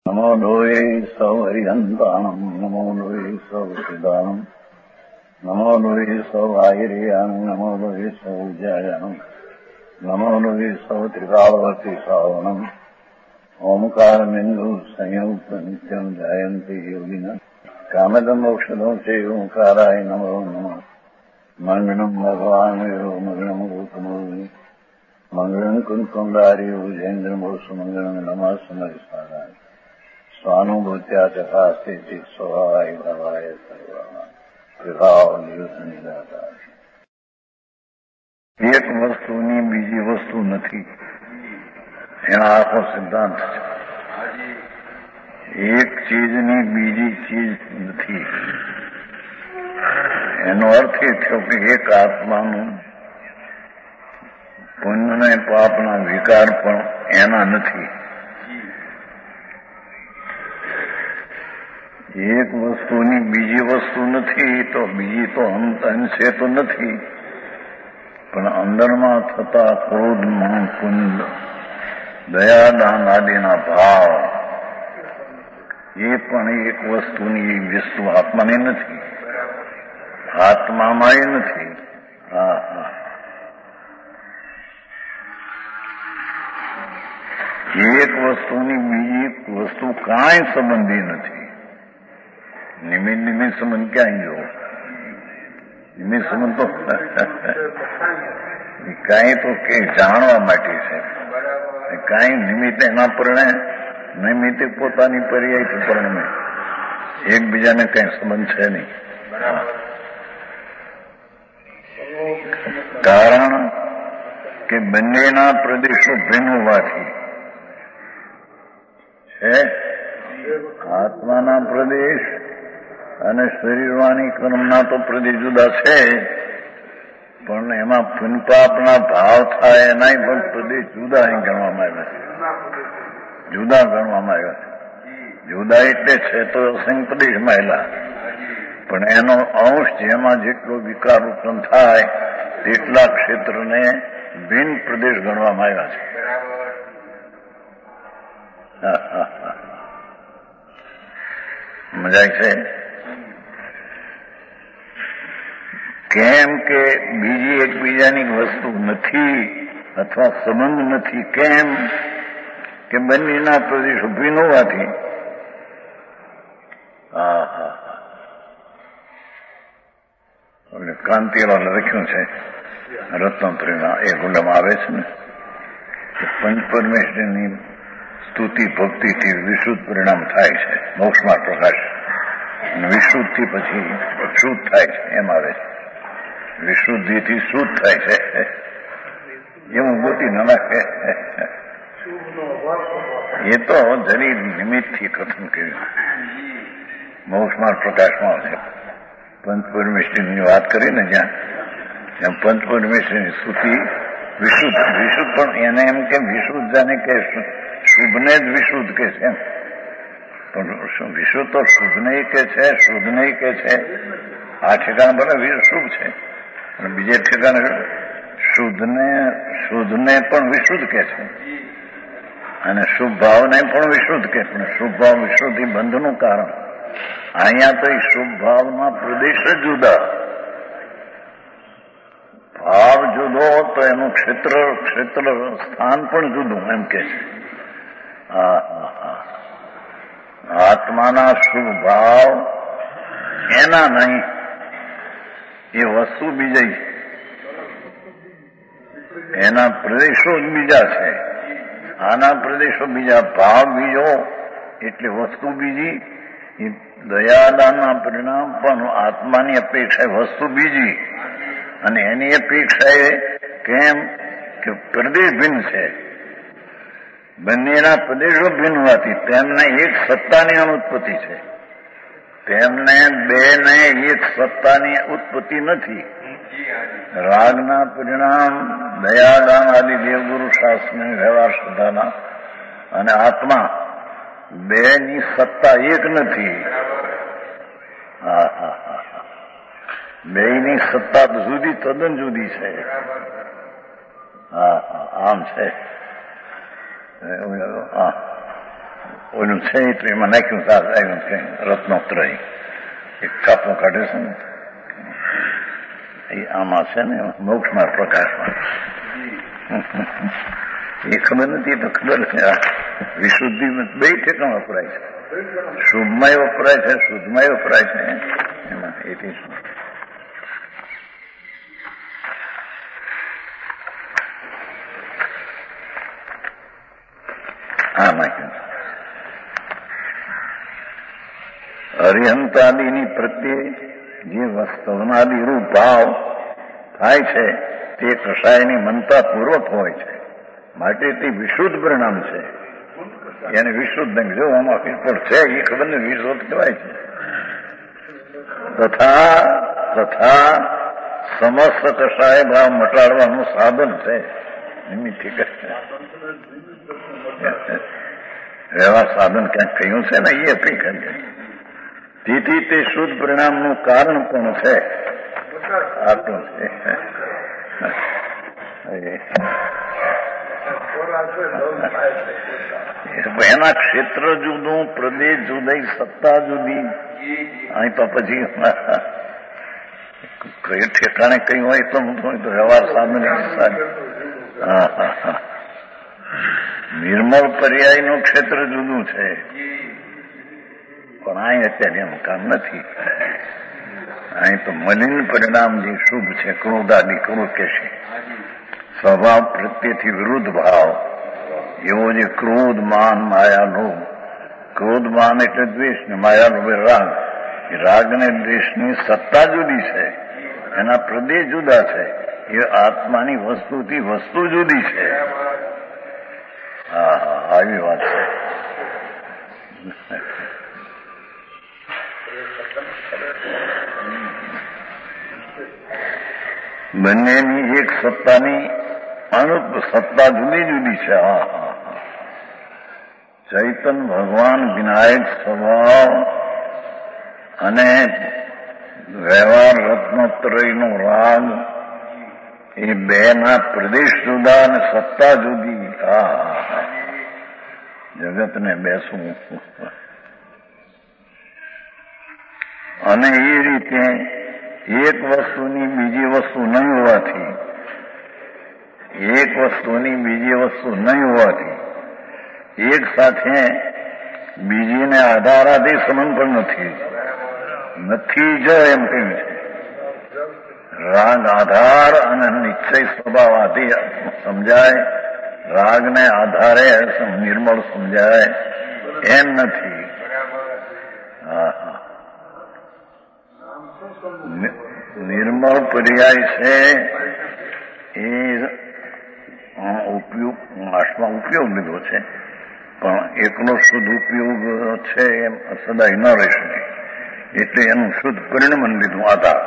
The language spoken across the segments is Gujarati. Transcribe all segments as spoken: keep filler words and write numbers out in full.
નમો લોહે સૌ હરિહંતાણમ નમો લોહે સૌ સિદ્ધાણમ નમો લોહે સૌ આયર્યાણમ નમો લોહે સૌ જયાણમ નમો લોહે સૌ ત્રિકાળવતી શ્રાવણમ ઓમકારમિંદુ સંયુક્ત નિત્યમ જાયંતિ યોગિના કામદમ મોક્ષદો છે ઓંકારાય નમો નમઃ મંગળમ ભગવાન વિરો મંગળમ ગૌતમોની મંગળમ કુંકુંડાર્યો જૈન્દ્રમોષ મંગળમ નમઃ સમરિસારાય સ્વાનુભૂત્યા ચકાસ્તે સ્વભાવાય ભાવાય સર્વા વિભાવ નિયુત નિરાકાર. એક વસ્તુની બીજી વસ્તુ નથી, એના આખો સિદ્ધાંત છે. એક ચીજની બીજી ચીજ નથી. એનો અર્થ એ થયો કે એક આત્માનું પુણ્ય અને પાપના વિકાર પણ એના નથી. એક વસ્તુની બીજી વસ્તુ નથી તો બીજી તો અંશે તો નથી, પણ અંદરમાં થતા ક્રોધ, માન, પુણ્ય, દયા, દાન આદિના ભાવ એ પણ એક વસ્તુની વસ્તુ આત્માની નથી, આત્મામાં એ નથી. હા હા એક વસ્તુની બીજી વસ્તુ કાંઈ સંબંધી નથી. નિમિત્ત નિમિત્ત સંબંધ ક્યાંય જો નિમિત્ત સંબંધ તો કાંઈ તો કે જાણવા માટે છે, કાંઈ નિમિત્ત એના પરણે નિમિત્તે પોતાની પર્યાયથી પરણે એકબીજાને કઈ સંબંધ છે નહીં. કારણ કે બંનેના પ્રદેશો ભિન્ન હોવાથી છે. આત્માના પ્રદેશ અને શરીરવાણી કર્મના તો પ્રદેશ જુદા છે, પણ એમાં પુનપાપના ભાવ થાય એના પણ પ્રદેશ જુદા અહીં ગણવામાં આવ્યા છે, જુદા ગણવામાં આવ્યા છે. જુદા એટલે છે તો અસંખ્ય પ્રદેશમાં એલા, પણ એનો અંશ જેમાં જેટલો વિકાર ઉત્પન્ન થાય તેટલા ક્ષેત્રને ભિન્ન પ્રદેશ ગણવામાં આવ્યા છે. હા હા હા મજા છે. કેમ કે બીજી એકબીજાની વસ્તુ નથી અથવા સંબંધ નથી. કેમ કે બંનેના પ્રદેશો ભિન્ન હોવાથી. હા હા એટલે ક્રાંતિલાલ લખ્યું છે રત્નત્રીમાં એ ગુંડમાં આવે છે ને, પંચ પરમેશ્વરની સ્તુતિ ભક્તિથી વિશુદ્ધ પરિણામ થાય છે, મોક્ષમાં પ્રકાશ, અને વિશુદ્ધથી પછી શુદ્ધ થાય છે. એમ આવે છે વિશુદ્ધિથી શુદ્ધ થાય છે. એવું ગોતી ન નાખે. એ તો જરી નિમિત્તથી કથન કર્યું. મોક્ષમાં પ્રકાશમાં છે પંચ પરમેશ્વરની વાત કરીને જ્યાં ત્યાં પંચ પરમેશ્વરની સ્તુતિ વિશુદ્ધ વિશુદ્ધ પણ એને એમ કે વિશુદ્ધ જાને કે શુભને જ વિશુદ્ધ કે છે, પણ વિશુદ્ધ તો શુભ નહીં કે છે, શુદ્ધ નહીં કે છે. આ ઠેકાણે ભલે શુભ છે, અને બીજે ઠેકાણે શુદ્ધને શુદ્ધને પણ વિશુદ્ધ કે છે, અને શુભ ભાવને પણ વિશુદ્ધ કે. પણ શુભ ભાવ વિશુદ્ધિ બંધનું કારણ. અહીંયા તો એ શુભ ભાવના પ્રદેશ જ જુદા, ભાવ જુદો તો એનું ક્ષેત્ર ક્ષેત્ર સ્થાન પણ જુદું એમ કે છે. હા હા હા આત્માના શુભ ભાવ એના નહીં, એ વસ્તુ બીજી, એના પ્રદેશો જ બીજા છે, આના પ્રદેશો બીજા, ભાવ બીજો એટલે વસ્તુ બીજી. દયાદાનના પરિણામ પણ આત્માની અપેક્ષા વસ્તુ બીજી, અને એની અપેક્ષા એ કેમ કે પ્રદેશ ભિન્ન છે. બંનેના પ્રદેશો ભિન્ન હોવાથી તેમને એક સત્તાની અનુત્પત્તિ છે. તેમને બે ને એક સત્તાની ઉત્પત્તિ નથી. રાગના પરિણામ દયાદાન આદિ દેવગુરુ શાસ્ત્રની વ્યવહાર શ્રદ્ધાના અને આત્મા બે ની સત્તા એક નથી. હા હા હા બે ની સત્તા જુદી, તદ્દન જુદી છે. હા હા આમ છે. હા ઓલું છે એટલે એમાં નાખ્યું સાસ આવ્યું કે રત્નોત્તરાય એક કાપો કાઢે છે ને એ આમાં છે ને મોક્ષમાં પ્રકાશમાં એ ખબર નથી. એ તો ખબર છે વિશુદ્ધિ બે ઠેકાણ વપરાય છે. શુભમાં વપરાય છે, શુદ્ધમાં વપરાય છે. એમાં એથી શું હા નાખ્યું. અરિહંતાદિની પ્રત્યે જે વસ્તુનાદિ રૂપ ભાવ થાય છે તે કષાયની મનતા પૂર્વક હોય છે, માટે તે વિશુદ્ધ પરિણામ છે. એને વિશુદ્ધ નહીં, જો આમાં ફીરફોડ છે એ ખબર ને વિશુદ્ધ કહેવાય છે. તથા તથા સમસ્ત કષાય ભાવ મટાડવાનું સાધન છે. નિમિત્તિ વ્યવહાર સાધન ક્યાંક કહ્યું છે ને એ આપણી કરી. તેથી તે શુદ્ધ પરિણામનું કારણ પણ છે. આટલું છે. એના ક્ષેત્ર જુદું, પ્રદેશ જુદી, સત્તા જુદી. અહીં તો પછી કઈ ઠેકાણે કઈ હોય તો વ્યવહાર સાધન. હા હા હા નિર્મળ પર્યાયનું ક્ષેત્ર જુદું છે, પણ અહીં અત્યારે એમ કામ નથી. અહીં તો મલિન પરિણામ જે શુભ છે, ક્રોધાદિ ક્રોધ કે છે, સ્વભાવ પ્રત્યેથી વિરુદ્ધ ભાવ એવો જે ક્રોધ માન માયા લોભ. ક્રોધ માન એટલે દ્વેષ ને માયા લોભ રાગ. એ રાગ ને દ્વેષની સત્તા જુદી છે, એના પ્રદેશ જુદા છે. એ આત્માની વસ્તુથી વસ્તુ જુદી છે. હા હા આવી વાત છે. બંનેની એક સત્તાની અનુપ સત્તા જુદી જુદી છે. હા હા હા ચૈતન ભગવાન વિનાયક સ્વભાવ અને વ્યવહાર રત્નોત્તરયનો રાગ એ બે ના પ્રદેશ જુદા અને સત્તા જુદી. હા હા હા જગતને બેસવું. અને એ રીતે એક વસ્તુની બીજી વસ્તુ નહીં હોવાથી એક વસ્તુની બીજી વસ્તુ નહીં હોવાથી એક સાથે બીજીને આધારાથી સંબંધ પણ નથી. નથી જ એમ કહ્યું છે. રાગ આધાર અને નિશ્ચય સ્વભાવ આથી સમજાય, રાગને આધારે નિર્મળ સમજાય એમ નથી. હા હા નિર્મળ પર્યાય છે એ ઉપયોગ માસમાં ઉપયોગ લીધો છે, પણ એકનો શુદ્ધ ઉપયોગ છે એમ સદાય ન રહી શકે. એટલે એનું શુદ્ધ પરિણમન લીધું આધાર.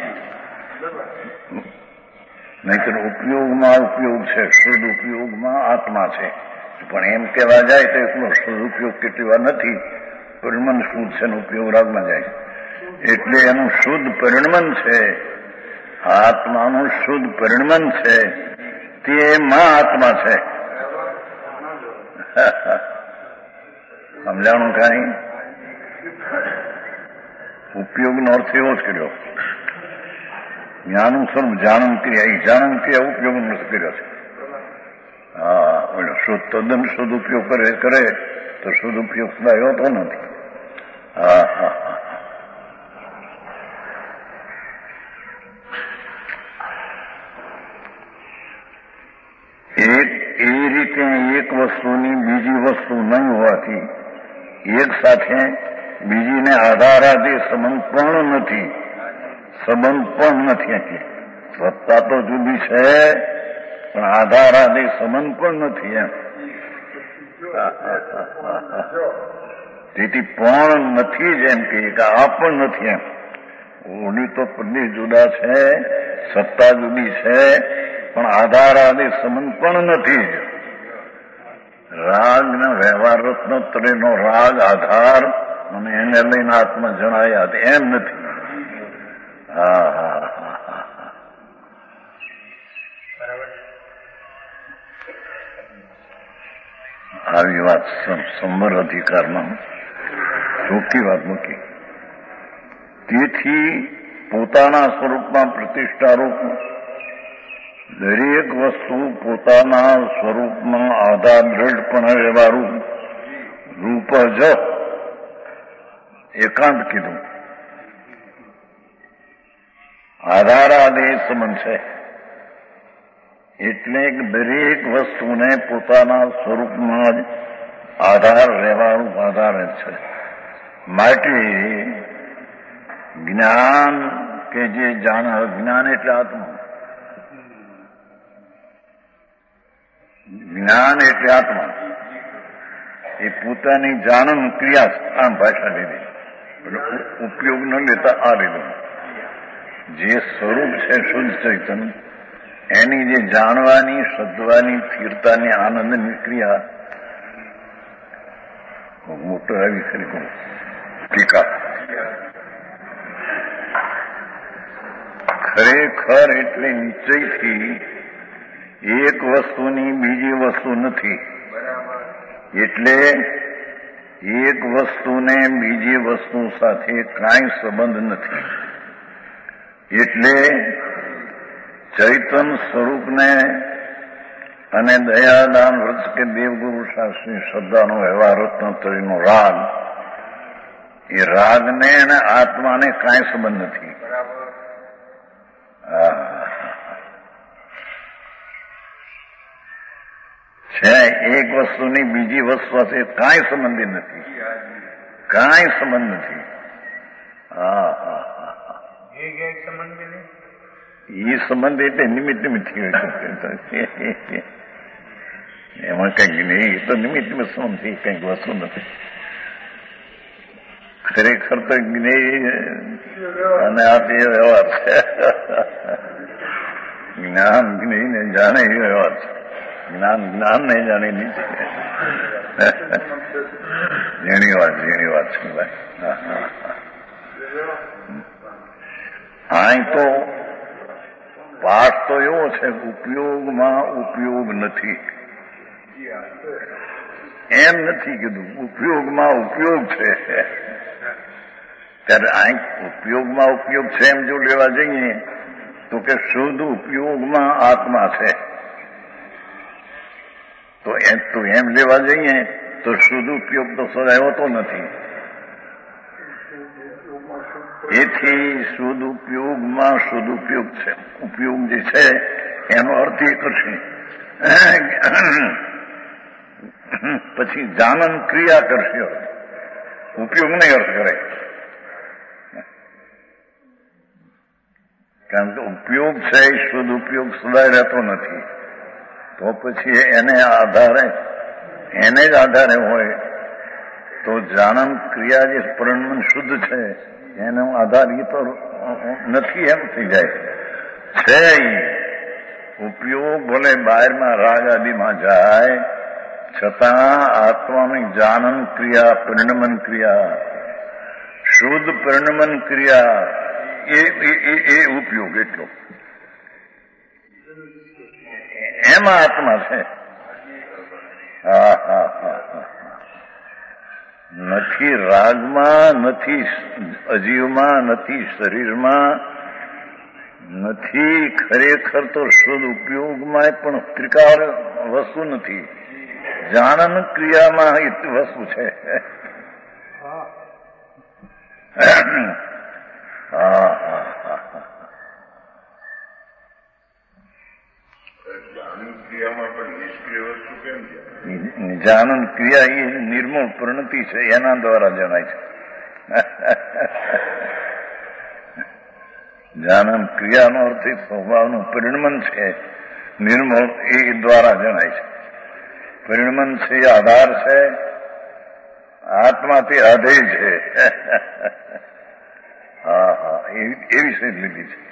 નહીતર ઉપયોગમાં ઉપયોગ છે, શુદ્ધ ઉપયોગમાં આત્મા છે. પણ એમ કહેવા જાય તો એકનો શુદ્ધ ઉપયોગ કેટલી વાર નથી. પરિણમન શુદ્ધ છે ને ઉપયોગ રાગમાં જાય. એટલે એનું શુદ્ધ પરિણમન છે, આત્માનું શુદ્ધ પરિણમન છે. તે માં આત્મા છે. સમજાણું કાંઈ? ઉપયોગનો અર્થ એવો જ કર્યો. જ્ઞાનું સ્વરૂપ જાણન ક્રિયા, એ જાણન ક્રિયા ઉપયોગ નથી કર્યો છે. હા ઓલો શુદ્ધ તદ્દન શુદ્ધ ઉપયોગ કરે કરે તો શુદ્ધ ઉપયોગ સદાય હોતો નથી. હા હા હા એક એ રીતે એક વસ્તુની બીજી વસ્તુ નહીં હોવાથી એક સાથે બીજીને આધારાથી સંબંધ પણ નથી. સંબંધ પણ નથી. એટલે સત્તા તો જુદી છે, પણ આધારાથી સંબંધ પણ નથી. એમ તેથી પણ નથી જ એમ કે આ પણ નથી. એમ ઓલી તો પ્રદેશ જુદા છે, સત્તા જુદી છે, પણ આધાર આદિ સંબંધ પણ નથી. રાગ ને વ્યવહાર રત્નોત્તરયનો રાગ આધાર અને એને લઈને આત્મા જણાયા એમ નથી. હા હા હા હા આવી વાત સંવર અધિકારમાં ચોખ્ખી વાત મૂકી. તેથી પોતાના સ્વરૂપમાં પ્રતિષ્ઠારૂપ દરેક વસ્તુ પોતાના સ્વરૂપમાં આધાર દ્રઢપણે રહેવાનું રૂપ જ એકાંત કીધું. આધારાદેશ સંબંધ છે એટલે દરેક વસ્તુને પોતાના સ્વરૂપમાં જ આધાર રહેવાનું આધાર જ છે. માટે જ્ઞાન કે જે જાણ જ્ઞાન એટલે આત્મા, જ્ઞાન એટલે આત્મા એ પોતાની જાણન ક્રિયા આમ ભાષા લીધી, ઉપયોગ ન લેતા આ લીધું. જે સ્વરૂપ છે શુદ્ધ ચૈતન એની જે જાણવાની, શબ્દવાની, સ્થિરતાની, આનંદની ક્રિયા મોટો આવી ખરી ટીકા. ખરેખર એટલે નિશ્ચયથી એક વસ્તુની બીજી વસ્તુ નથી. એટલે એક વસ્તુને બીજી વસ્તુ સાથે કાંઈ સંબંધ નથી. એટલે ચૈતન સ્વરૂપને અને દયાદાન વ્રત કે દેવગુરુ શાસ્ત્રી શ્રદ્ધાનો વ્યવહાર રત્નત્રયનો રાગ, એ રાગને અને આત્માને કાંઈ સંબંધ નથી. છે એક વસ્તુની બીજી વસ્તુ સાથે કાંઈ સંબંધી નથી, કાંઈ સંબંધ નથી. હા હા હા એ સંબંધ એટલે નિમિત્ત નિમિત્ત હોય છે. એમાં કંઈક નહીં, એ તો નિમિત્ત નિમિત્ત સંબંધ કંઈક વસ્તુ નથી. ખરેખર તો જ્ઞેય અને આ તે વ્યવહાર છે. જ્ઞાન જ્ઞેય ને જાણે એ વ્યવહાર છે. જ્ઞાન જ્ઞાન નહીં જાણે નહીં. ઝીણી વાત ઝીણી વાત છે ભાઈ. અહીં તો પાઠ તો એવો છે, ઉપયોગમાં ઉપયોગ નથી એમ નથી કીધું, ઉપયોગમાં ઉપયોગ છે. ત્યારે અહીં ઉપયોગમાં ઉપયોગ છે એમ જો લેવા જઈએ તો કે શુદ્ધ ઉપયોગમાં આત્મા છે. તો એમ તો એમ લેવા જઈએ તો શુદ્ધ ઉપયોગ તો સદાય હોતો નથી. એથી શુદ્ધ ઉપયોગમાં શુદ્ધ ઉપયોગ છે. ઉપયોગ જે છે એનો અર્થ એ કરશે. પછી જાનન ક્રિયા કરશે, ઉપયોગ નહીં અર્થ કરે. કારણ કે ઉપયોગ છે એ શુદ્ધ ઉપયોગ સદાય રહેતો નથી. તો પછી એને આધારે એને જ આધારે હોય તો જાનન ક્રિયા જે પરણમન શુદ્ધ છે એનો આધાર એ તો નથી એમ થઈ જાય. છે ઉપયોગ ભલે બહારમાં રાગ આદિમાં જાય છતાં આત્માની જાનન ક્રિયા, પરિણમન ક્રિયા, શુદ્ધ પરિણમન ક્રિયા એ એ ઉપયોગ એટલો એમાં આત્મા છે. હા હા હા હા નથી રાગમાં, નથી અજીવમાં, નથી શરીરમાં, નથી ખરેખર તો શુદ્ધ ઉપયોગમાં પણ ત્રિકાર વસ્તુ નથી. જાનન ક્રિયામાં એ વસ્તુ છે. હા હા હા જાનન ક્રિયા એ નિર્મળ પ્રણતિ છે, એના દ્વારા જણાય છે. જાનન ક્રિયાનો અર્થ સ્વભાવનું પરિણમન છે, નિર્મળ એ દ્વારા જણાય છે. પરિણમન છે એ આધાર છે, આત્મા તે આધેય છે. હા હા એ વિશે લીધી છે.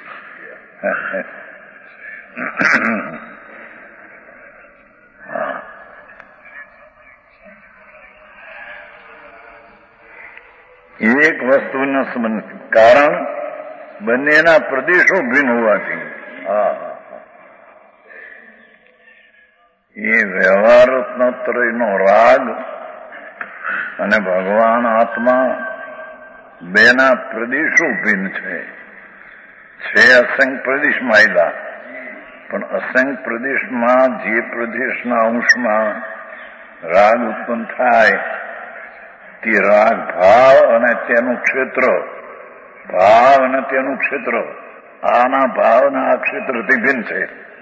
એક વસ્તુના સંબંધ, કારણ બંનેના પ્રદેશો ભિન્ન હોવાથી. હા એ વ્યવહારત્નત્રયનો રાગ અને ભગવાન આત્મા બેના પ્રદેશો ભિન્ન છે. છે અસંખ્ય પ્રદેશ માયલા, પણ અસંખ્ય પ્રદેશમાં જે પ્રદેશના અંશમાં રાગ ઉત્પન્ન થાય તે રાગ ભાવ અને તેનું ક્ષેત્ર, ભાવ અને તેનું ક્ષેત્ર, આના ભાવના આ ક્ષેત્રથી ભિન્ન છે.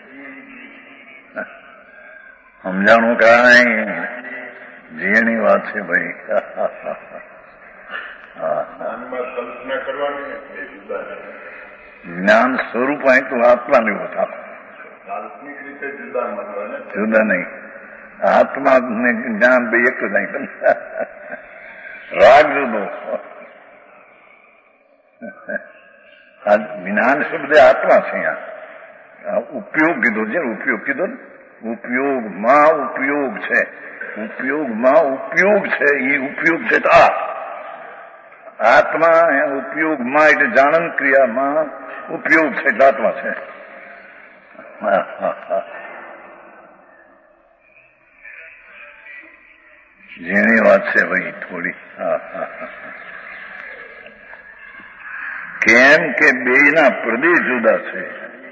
સમજાણું કાંઈ જીની વાત છે ભાઈ. જ્ઞાન સ્વરૂપ અહીં તો આત્મા લેવો હતા, કાલ્પનિક રીતે જુદા માનવા જુદા નહીં. આત્મા ને જ્ઞાન બે એક જ નહીં. રાગ જુદો. આ જ્ઞાન શબ્દ આત્મા છે. અહીંયા ઉપયોગ કીધો છે, ઉપયોગ કીધો ને, ઉપયોગમાં ઉપયોગ છે, ઉપયોગમાં ઉપયોગ છે. એ ઉપયોગ છે તો આ આત્મા ઉપયોગમાં એટલે જાણન ક્રિયામાં ઉપયોગ છે એટલે આત્મા છે. જેની વાત છે ભાઈ થોડી. કેમ કે બેના પ્રદેશ જુદા છે,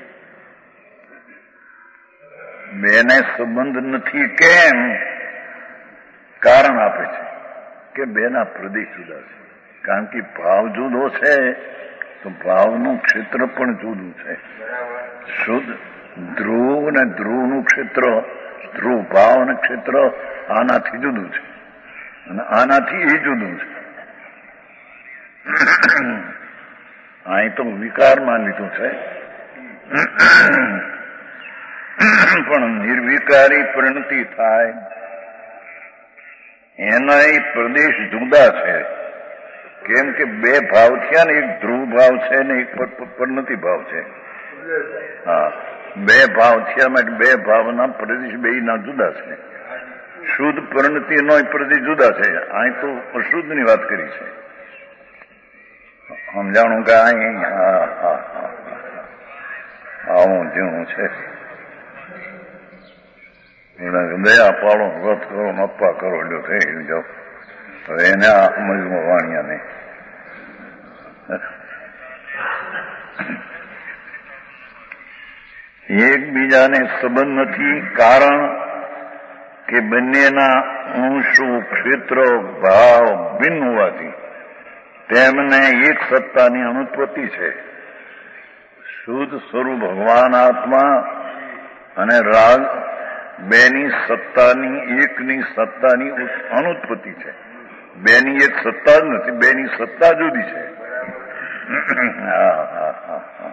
બેને સંબંધ નથી. કેમ? કારણ આપે છે કે બેના પ્રદેશ જુદા છે. કારણ કે ભાવ જુદો છે તો ભાવનું ક્ષેત્ર પણ જુદું છે. શુદ્ધ ધ્રુવ ને ધ્રુવનું ક્ષેત્ર, ધ્રુવ ભાવ અને ક્ષેત્ર આનાથી જુદું છે અને આનાથી એ જુદું છે. અહીં તો વિકારમાં લીધું છે, પણ નિર્વિકારી પરિણતિ થાય એના એ પ્રદેશ જુદા છે. કેમ કે બે ભાવ થયા ને, એક ધ્રુવ ભાવ છે ને એક પરિણતિ ભાવ છે. હા, બે ભાવ થયા માટે બે ભાવના પ્રદેશ બે ના જુદા છે. શુદ્ધ પરિણતિ નો પ્રદેશ જુદા છે. અહીં તો અશુદ્ધ ની વાત કરી છે. સમજાણું કે અહીં હા હા હા આવું જેવું છે. દયા પાડો, વ્રત કરો, અપ્પા કરો, જો થઈ જાઓ. હવે એને આ સમજમાં વાણ્યા નહીં. એકબીજાને સંબંધ નથી. કારણ કે બંનેના અંશો, ક્ષેત્ર, ભાવ ભિન્ન હોવાથી તેમને એક સત્તાની અનુત્પત્તિ છે. શુદ્ધ સ્વરૂપ ભગવાન આત્મા અને રાગ બેની સત્તાની, એકની સત્તાની અનુત્પત્તિ છે. બેની એક સત્તા જ નથી, બેની સત્તા જુદી છે. હા હા હા હા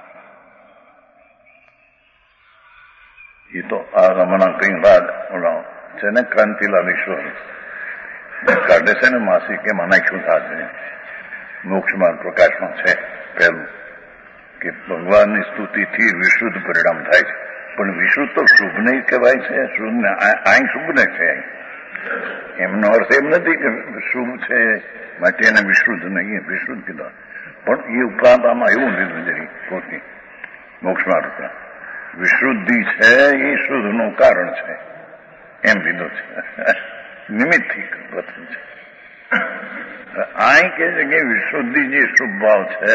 એ તો આ હમણાં કઈ રાગ છે ને, ક્રાંતિલાલ ઈશ્વર કાઢે છે ને માસી કે નાખ્યું થશે. મોક્ષમાં પ્રકાશમાં છે પહેલું કે ભગવાનની સ્તુતિથી વિશુદ્ધ પરિણામ થાય છે. પણ વિશુદ્ધ તો શુભ નહીં કહેવાય છે. શુભ ને અહીં શુભ ને છે. એમનો અર્થ એમ નથી કે શુભ છે માટે એને વિશુદ્ધ નહીં, વિશુદ્ધ કીધા. પણ એ ઉપરાંત આમાં એવું લીધું જરી પોતી મોક્ષમાં રૂપિયા વિશુદ્ધિ છે એ શુદ્ધનું કારણ છે એમ લીધું છે. નિમિત્તથી પ્રથમ છે. અહીં કે છે કે વિશુદ્ધિ જે શુભ ભાવ છે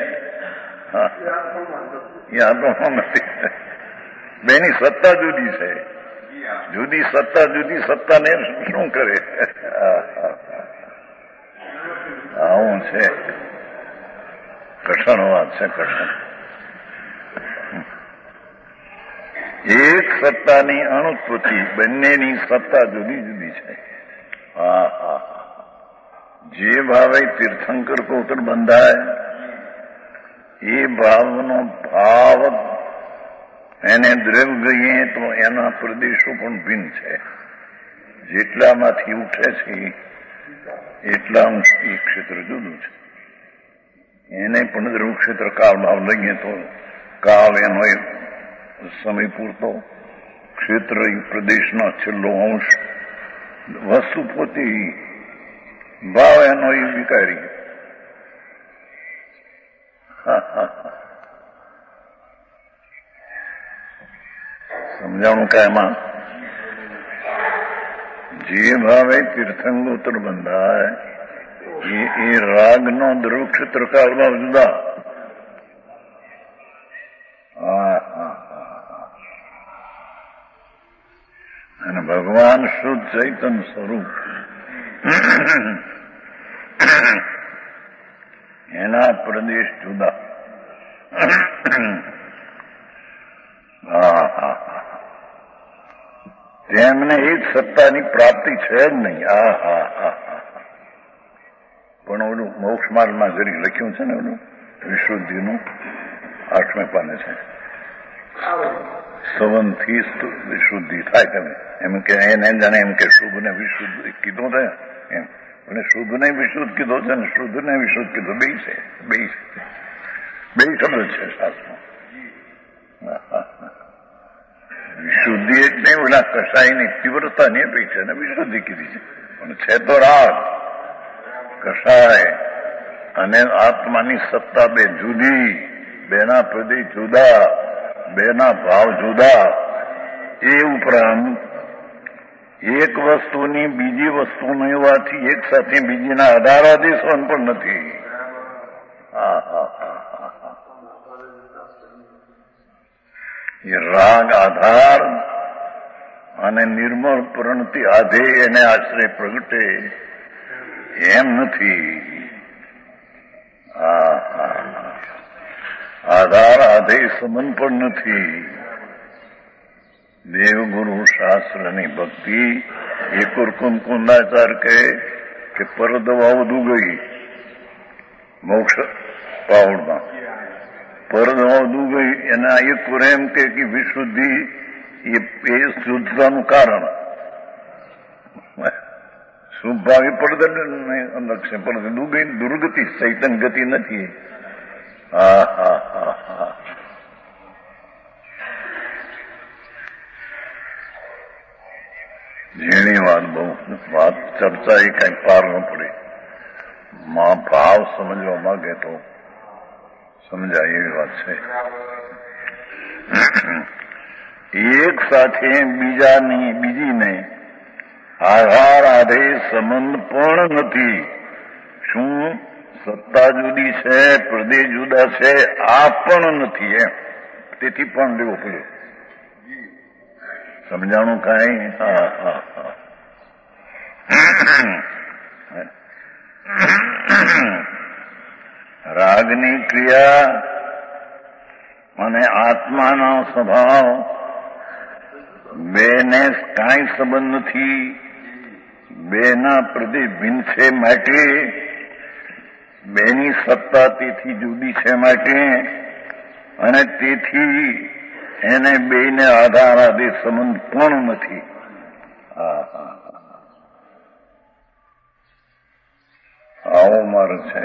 એ આત્મામાં નથી. બેની સત્તા જુદી છે. જુદી સત્તા જુદી સત્તાને શું કરે? આવું છે. કઠણ વાત છે, કઠણ. એક સત્તાની અનુત્પત્તિ, બંનેની સત્તા જુદી જુદી છે. હા હા જે ભાવે તીર્થંકર કોતર બંધાય એ ભાવનો ભાવ એને દ્રવ્ય કહીએ તો એના પ્રદેશો પણ ભિન્ન છે. જેટલામાંથી ઉઠે છે એટલા એ ક્ષેત્ર જુદું છે. એને પણ દ્રવ્ય ક્ષેત્ર કાળ ભાવ લઈએ તો કાળ એનો સમય પૂરતો, ક્ષેત્ર એ પ્રદેશનો છેલ્લો અંશ, વસ્તુ પોતે ભાવ એનો એ વિકારી. સમજાણું કાંઈ એમાં જે ભાવે તીર્થંગોત્ર બંધાય એ રાગનો દ્રવક્ષેત્ર કાળમાં જુદા. હા હા અને ભગવાન શુદ્ધ ચૈતન્ય સ્વરૂપ એના પ્રદેશ જુદા. હા હા તેમને એક સત્તાની પ્રાપ્તિ છે જ નહીં. હા હા હા પણ ઓલું મોક્ષ માર્ગમાં જરી લખ્યું છે ને ઓલું વિશુદ્ધિનું આઠમે પાને છે સવનથી વિશુદ્ધિ થાય. તમે એમ કે એને જાણે એમ કે શુભ ને વિશુદ્ધ કીધું છે એમ અને શુદ્ધ ને વિશુદ્ધ કીધો છે ને શુદ્ધ ને વિશુદ્ધ કીધો બે છે બે બે શબ્દ છે શાસ્ત્રમાં. વિશુદ્ધિ એટલે ઓલા કષાયની તીવ્રતા ને પી છે ને વિશુદ્ધિ કીધી છે પણ છે તો રાગ કષાય અને આત્માની સત્તા બે જુદી, બેના પ્રદેશ જુદા, બેના ભાવ જુદા. એ ઉપરાંત એક વસ્તુની બીજી વસ્તુનો હોવાથી એક સાથે બીજીના આધારાધીશવન પણ નથી. હા હા હા હા એ રાગ આધાર અને નિર્મળ પ્રણતિ આધે એને આશ્રય પ્રગટે એમ નથી. હા હા આધાર આધે સંબંધ પણ નથી. દેવગુરુ શાસ્ત્રની ભક્તિ એકોર કુંકુંદાચાર કહે કે પરદવા વધુ ગઈ મોક્ષ પાવડમાં પરદવા વધુ ગઈ એના એકોર એમ કે વિશુદ્ધિ એ શુદ્ધતાનું કારણ સ્વાભાવિક પડદે લક્ષ્ય પડદે દુગઈ દુર્ગતિ ચૈતન ગતિ નથી. હા હા હા હા ઝીણી વાત બહુ વાત ચર્ચા એ કઈ પાર ન પડે. માં ભાવ સમજવા માંગે તો સમજાય એવી વાત છે. એક સાથે બીજાની બીજીને આધાર આધે સંબંધ પણ નથી. શું સત્તા જુદી છે, પ્રદેશ જુદા છે, આ પણ નથી એમ. તેથી પણ લેવો પડ્યો. સમજાણું કઈ? હા હા હા રાગની ક્રિયા અને આત્માનો સ્વભાવ બેને કાંઈ સંબંધ નથી. બેના પ્રદેશ ભિન્ન છે માટે બેની સત્તા તેથી જુદી છે માટે અને તેથી એને બેને આધાર આદિ સંબંધ પણ નથી. આવો મારો છે.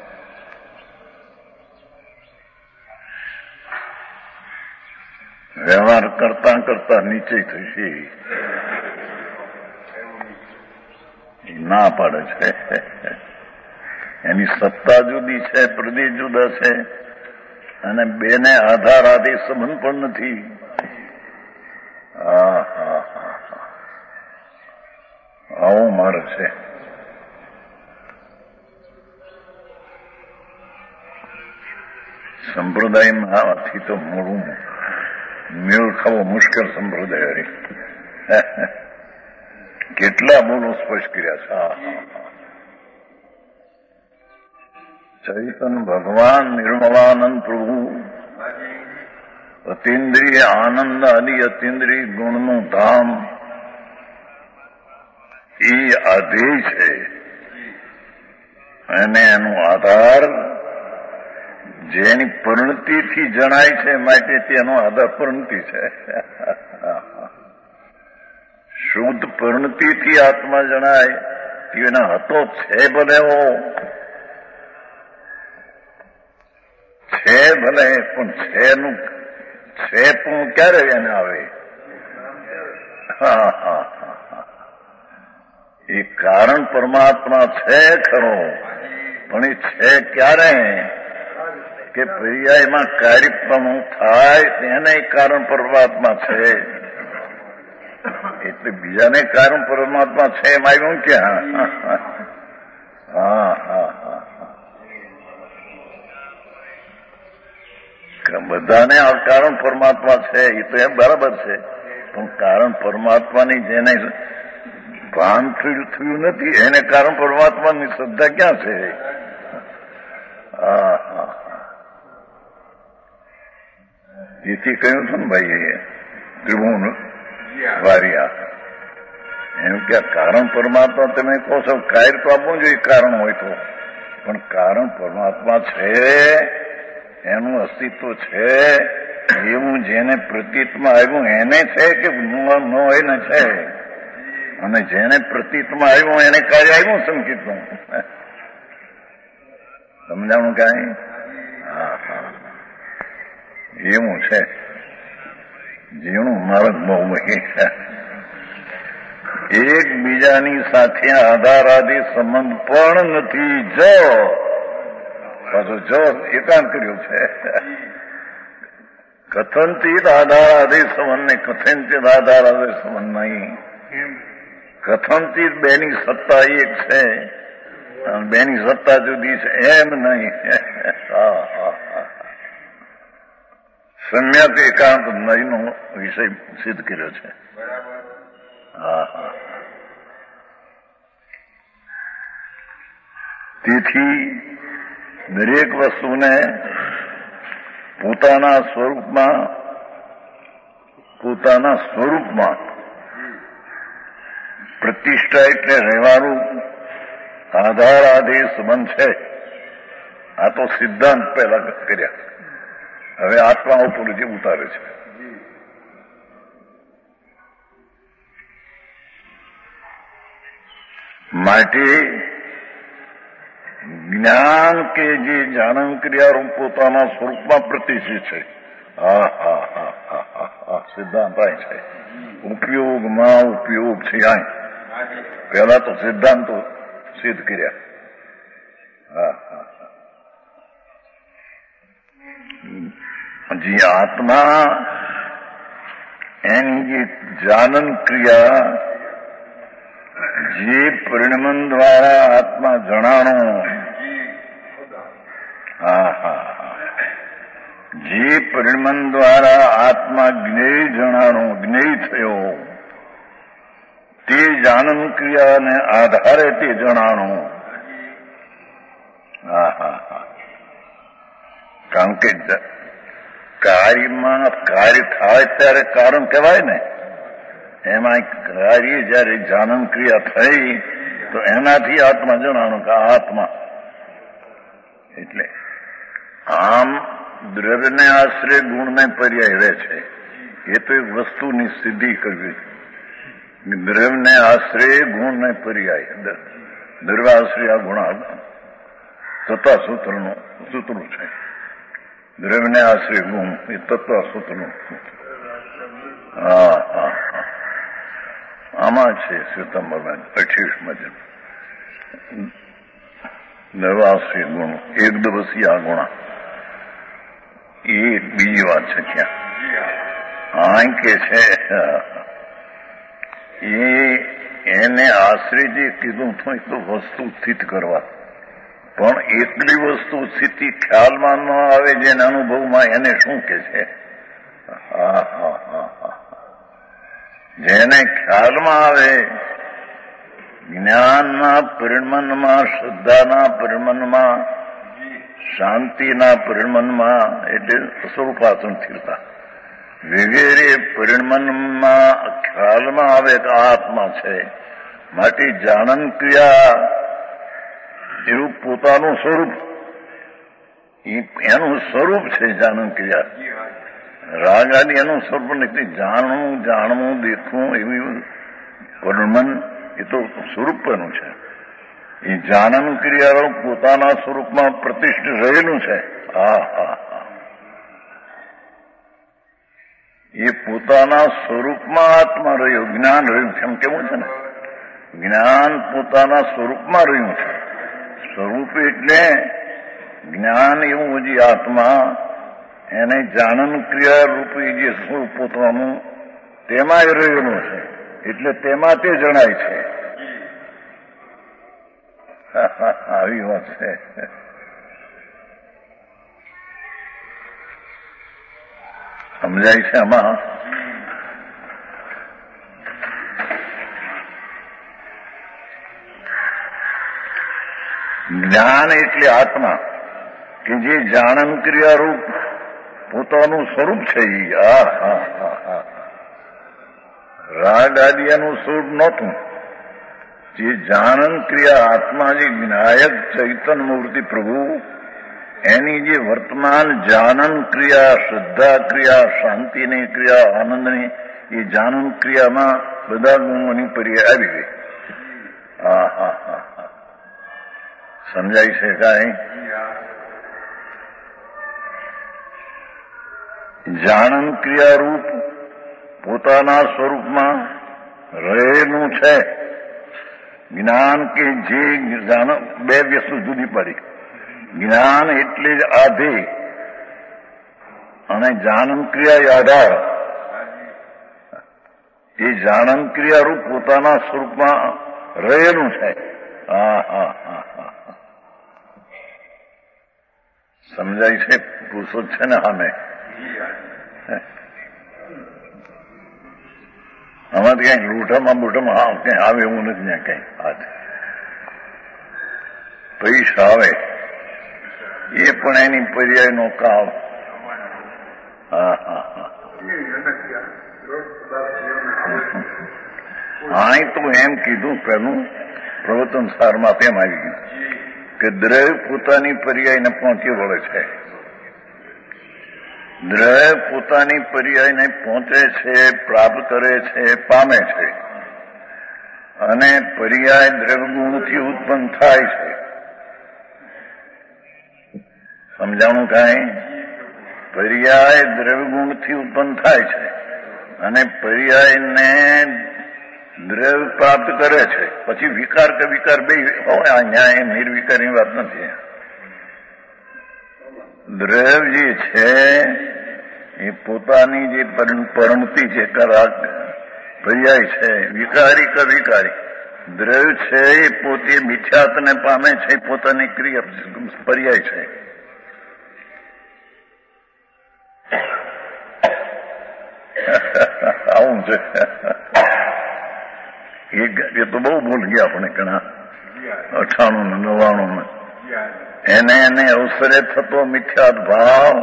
વ્યવહાર કરતા કરતા નીચે થશે ના પાડે છે. એની સત્તા જુદી છે, પ્રદેશ જુદા છે અને બેને આધાર આદિ સંબંધ પણ નથી. હા હા હા આવું મારે છે. સંપ્રદાયમાં આથી તો મોડું મેળ ખાવો મુશ્કેલ સંપ્રદાય હરી. કેટલા બોલો સ્પષ્ટ કર્યા છે. ચૈતન ભગવાન નિર્મળાનંદ પ્રભુ અતિન્દ્રિય આનંદ આદિ અતિન્દ્રિય ગુણનું ધામ એ આધેય છે અને એનો આધાર જેની પરિણતિથી જણાય છે માટે તેનો આધાર પરિણતિ છે. શુદ્ધ પરિણતિથી આત્મા જણાય એના હતો છે ભલે હો છે ભલે પણ છે નું છે પણ ક્યારે એને આવે? હા હા હા એ કારણ પરમાત્મા છે ખરો પણ એ છે ક્યારે કે પર્યાયમાં કાર્યક્રમ થાય તેને કારણ પરમાત્મા છે. એટલે એટલે બીજાને કારણ પરમાત્મા છે એમ આવ્યું ક્યાં? હા હા હા બધાને આ કારણ પરમાત્મા છે એ તો એમ બરાબર છે, પણ કારણ પરમાત્માની જેને ભાન થયું નથી એને કારણ પરમાત્માની શ્રદ્ધા ક્યાં છે? હા હા એથી કહ્યું છે ને ભાઈ ત્રિભુવન વારિયા એમ કે કારણ પરમાત્મા તમે કહો છો, કાર્ય તો આપવું જોઈએ કારણ હોય તો, પણ કારણ પરમાત્મા છે એનું અસ્તિત્વ છે એવું જેને પ્રતીતમાં આવ્યું એને છે કે ન એને છે? અને જેને પ્રતીતમાં આવ્યું એને કાર્ય આવ્યું સંકેતનું સમજાણું કાંઈ? હા હા એવું છે. જીવનું માર્ગ બહુ એકબીજાની સાથે આધાર આદિ સંબંધ પણ નથી. જો પાછો જો એકાંત કર્યું છે. કથનચિત આધાર આદિ સંબંધ ને કથનચિત આધાર આદિ સંબંધ નહીં. કથનચિત બેની સત્તા એક છે, બેની સત્તા જુદી છે એમ નહીં. હા હા સમ્યક એકાંત નયનો વિષય સિદ્ધ કર્યો છે. હા હા તેથી દરેક વસ્તુને પોતાના સ્વરૂપમાં પોતાના સ્વરૂપમાં પ્રતિષ્ઠા એટલે રહેવાનું આધાર આદેશ સંબંધ છે. આ તો સિદ્ધાંત પહેલા કર્યા, હવે આત્મા ઉપર જે ઉતારે છે. માટે જ્ઞાન કે જે જાણન ક્રિયા પોતાના સ્વરૂપમાં પ્રતિષ્ઠિત છે. હા હા હા હા હા હા સિદ્ધાંત આ છે. ઉપયોગમાં ઉપયોગ છે. આ પહેલા તો સિદ્ધાંતો સિદ્ધ કર્યા. હા હા જે આત્મા એની જે જાનન ક્રિયા જે પરિણમન દ્વારા આત્મા જણાણો, હા હા જે પરિણમન દ્વારા આત્મા જ્ઞેય જણાણો, જ્ઞેય થયો, તે જાનન ક્રિયાને આધારે તે જણાણો. હા હા હા કારણ કે કાર્યમાં કાર્ય થાય ત્યારે કારણ કહેવાય ને, એમાં કાર્ય જયારે જાનન ક્રિયા થઈ તો એનાથી આત્મા જણાણું કે આત્મા. એટલે આમ દ્રવ્યને આશ્રય ગુણને પર્યાય રહે છે. એ તો એક વસ્તુની સિદ્ધિ કરવી. દ્રવ્યને આશ્રય ગુણને પર્યાય, દ્રવ્યાશ્રય ગુણ તથા સૂત્રનું સૂત્રું છે. દ્રવ્યને આશ્રય ગુણ એ તત્વ સૂત્રનું. હા હા હા આમાં છે સિતંબરમાં અઠ્યાવીસમાં જન્મ. દ્રવ્યાશ્રય ગુણ એક દિવસીય આ ગુણા એ બીજી વાત છે. ક્યાં આ કે છે એ એને આશ્રય જે કીધું હતું તો વસ્તુ સ્થિત કરવા, પણ એટલી વસ્તુ સ્થિતિ ખ્યાલમાં ન આવે જેના અનુભવમાં એને શું કે છે? હા હા હા હા જેને ખ્યાલમાં આવે, જ્ઞાનના પરિણમનમાં, શ્રદ્ધાના પરિણમનમાં, શાંતિના પરિણમનમાં એટલે સ્વરૂપાસન સ્થિરતા વગેરે પરિણમનમાં ખ્યાલમાં આવે કે આત્મા છે. માટે જાણન ક્રિયા એવું પોતાનું સ્વરૂપ, એનું સ્વરૂપ છે જાણન ક્રિયા. રાગ આદિ એનું સ્વરૂપ નથી. જાણવું, જાણવું, દેખવું એવી પરિણમન એ તો સ્વરૂપનું છે. એ જાણન ક્રિયા પોતાના સ્વરૂપમાં પ્રતિષ્ઠિત રહેલું છે. હા હા હા એ પોતાના સ્વરૂપમાં આત્મા રહ્યો, જ્ઞાન રહ્યું છે. એમ કેવું છે ને, જ્ઞાન પોતાના સ્વરૂપમાં રહ્યું છે. સ્વરૂપ એટલે જ્ઞાન એવું જે આત્મા એને જાણન ક્રિયા રૂપી જે સ્વરૂપ પોતાનું તેમાં રહેલું છે. એટલે તેમાં તે જણાય છે. આવી વાત છે. સમજાય છે આમાં? જ્ઞાન એટલે આત્મા કે જે જાણન ક્રિયારૂપ પોતાનું સ્વરૂપ છે. આ હા હા હા રાગ આદિનું સ્વરૂપ નહોતું. જે જાણન ક્રિયા આત્મા, જે જ્ઞાયક ચૈતન મૂર્તિ પ્રભુ, એની જે વર્તમાન જાનન ક્રિયા, શ્રદ્ધા ક્રિયા, શાંતિની ક્રિયા, આનંદની, એ જાનન ક્રિયામાં બધા ગુણોની પર્યાય આવી ગઈ. હા હા હા હા સમજાય છે કાંઈ? જાણન ક્રિયારૂપ પોતાના સ્વરૂપમાં રહેલું છે જ્ઞાન. કે જે જાણ બે વસ્તુ જુદી પડી. જ્ઞાન એટલે જ આધે અને જાનન ક્રિયા આધાર. એ જાણન ક્રિયારૂપ પોતાના સ્વરૂપમાં રહેલું છે. હા હા હા હા સમજાય છે? પૂછો છે ને? અમે આમાં ક્યાંક લૂંટામાં બૂટામાં હા ક્યાંય આવે એવું નથી. ત્યાં કઈ વાત પૈસા આવે એ પણ એની પર્યાય નો કાળ. હા હા હા હા તો એમ કીધું પેલું પ્રવચન સારમાં તેમ આવી ગયું કે દ્રવ્ય પોતાની પર્યાયને પહોંચી વળે છે. દ્રવ્ય પોતાની પર્યાયને પહોંચે છે, પ્રાપ્ત કરે છે, પામે છે. અને પર્યાય દ્રવ્યગુણથી ઉત્પન્ન થાય છે. સમજાણું કાંઈ? પર્યાય દ્રવ્યગુણથી ઉત્પન્ન થાય છે અને પર્યાયને દ્રવ્ય પ્રાપ્ત કરે છે. પછી વિકાર કે વિકાર બે હોય. અહીંયા નિર્વિકારની વાત નથી. દ્રવ્ય જે છે એ પોતાની જે પરિણતિ છે, પર્યાય છે. વિકારી કે વિકારી દ્રવ્ય છે એ પોતે મિથ્યાત્વને પામે છે, પોતાની ક્રિયા પર્યાય છે. આવું છે. એ તો બહુ ભૂલ ગયા આપણે ઘણા અઠાણું ને નવ્વાણું ને. એને એને અવસરે થતો મિથ્યાત ભાવ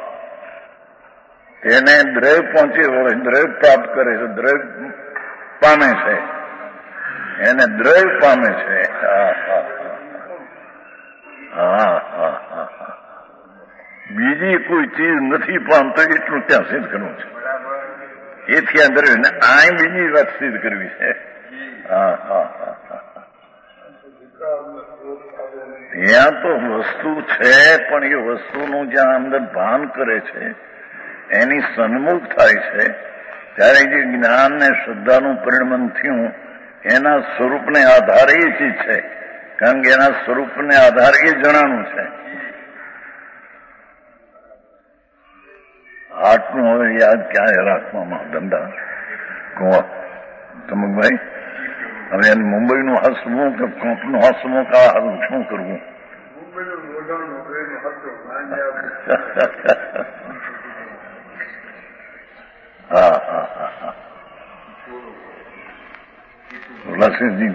તેને દ્રવ્ય પહોંચી વળે, દ્રવ્ય પ્રાપ્ત કરે છે, દ્રવ્ય પામે છે, એને દ્રવ્ય પામે છે. હા હા હા હા હા બીજી કોઈ ચીજ નથી પામતો એટલું ત્યાં સિદ્ધ કરવું છે. એથી આ દ્રવ્ય ને આ બીજી વાત સિદ્ધ કરવી છે. હા હા હા હા ત્યાં તો વસ્તુ છે પણ એ વસ્તુનું જ્યાં અંદર ભાન કરે છે, એની સન્મુખ થાય છે, ત્યારે જે જ્ઞાન ને શ્રદ્ધાનું પરિણમન થયું એના સ્વરૂપને આધારે એ ચીજ છે. કારણ કે એના સ્વરૂપને આધારે એ જણાનું છે. આટલું હવે યાદ ક્યાં રાખવામાં ધંધા ગોવા તમકભાઈ? હવે એને મુંબઈનું હસવું કે કોંકનું હસવું કે શું કરવું? હા હા હા હા ઉલ્લાસજી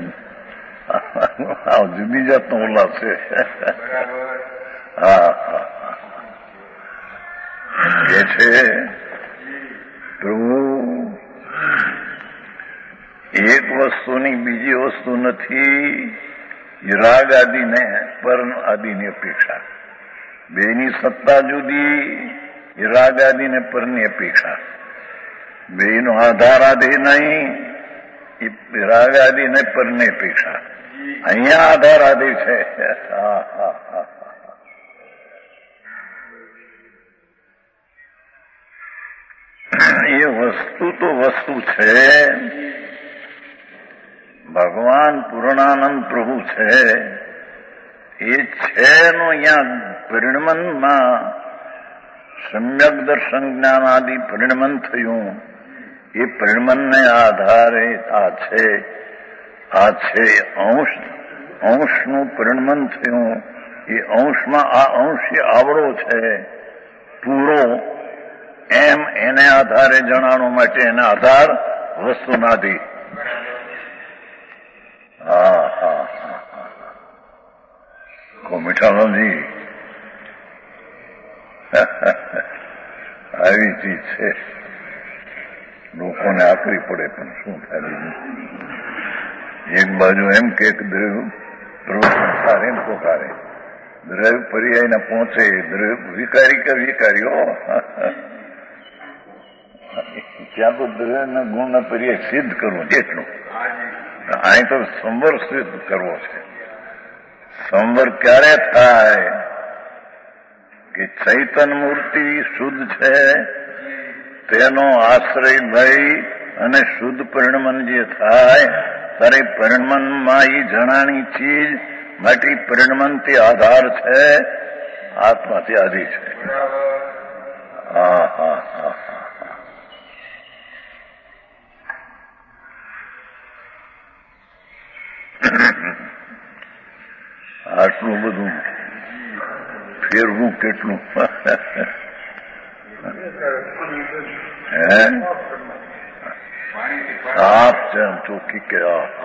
જુદી જાતનો ઉલ્લાસ છે. હા હા એ છે પ્રભુ એક વસ્તુની બીજી વસ્તુ નથી. રાગ આદિને પર આદિની અપેક્ષા બેની સત્તા જુદી. રાગ આદિને પરની અપેક્ષા બેનો આધાર આદિ નહીં. રાગ આદિને પરની અપેક્ષા અહીંયા આધાર આદિ છે. હા હા હા એ વસ્તુ તો વસ્તુ છે. ભગવાન પૂર્ણાનંદ પ્રભુ છે. એ છે નો અહીંયા પરિણમનમાં સમ્યક દર્શન જ્ઞાન આદિ પરિણમન થયું. એ પરિણમનને આધારે આ છે આ છે અંશ અંશનું પરિણમન થયું. એ અંશમાં આ અંશ આવડો છે પૂરો, એમ એને આધારે જણાવવા માટે એના આધાર વસ્તુનાથી. હા હા હા કો મીઠાલાલજી આવી ચીજ છે, લોકોને આકરી પડે પણ શું થાય. એક બાજુ એમ કે દ્રવ્ય પ્રવૃત્તિ એમ પોકારે, દ્રવ્ય પર્યાયને પહોંચે, દ્રવ્ય વિકારી કે વિકારીઓ ત્યાં તો દ્રવ્યના ગુણના પર્યાય સિદ્ધ કરવો જેટલું. અહીં તો સંવર સિદ્ધ કરવો છે. સંવર ક્યારે થાય કે ચૈતન મૂર્તિ શુદ્ધ છે તેનો આશ્રય લઈ અને શુદ્ધ પરિણમન જે થાય ત્યારે પરિણમનમાં એ જણાની ચીજ માટે પરિણમન તે આધાર છે, આત્મા તે આધિ છે. હા હા હા આટલું બધું ફેરવું કેટલું હે સાફ છે ચોખ્ખી કે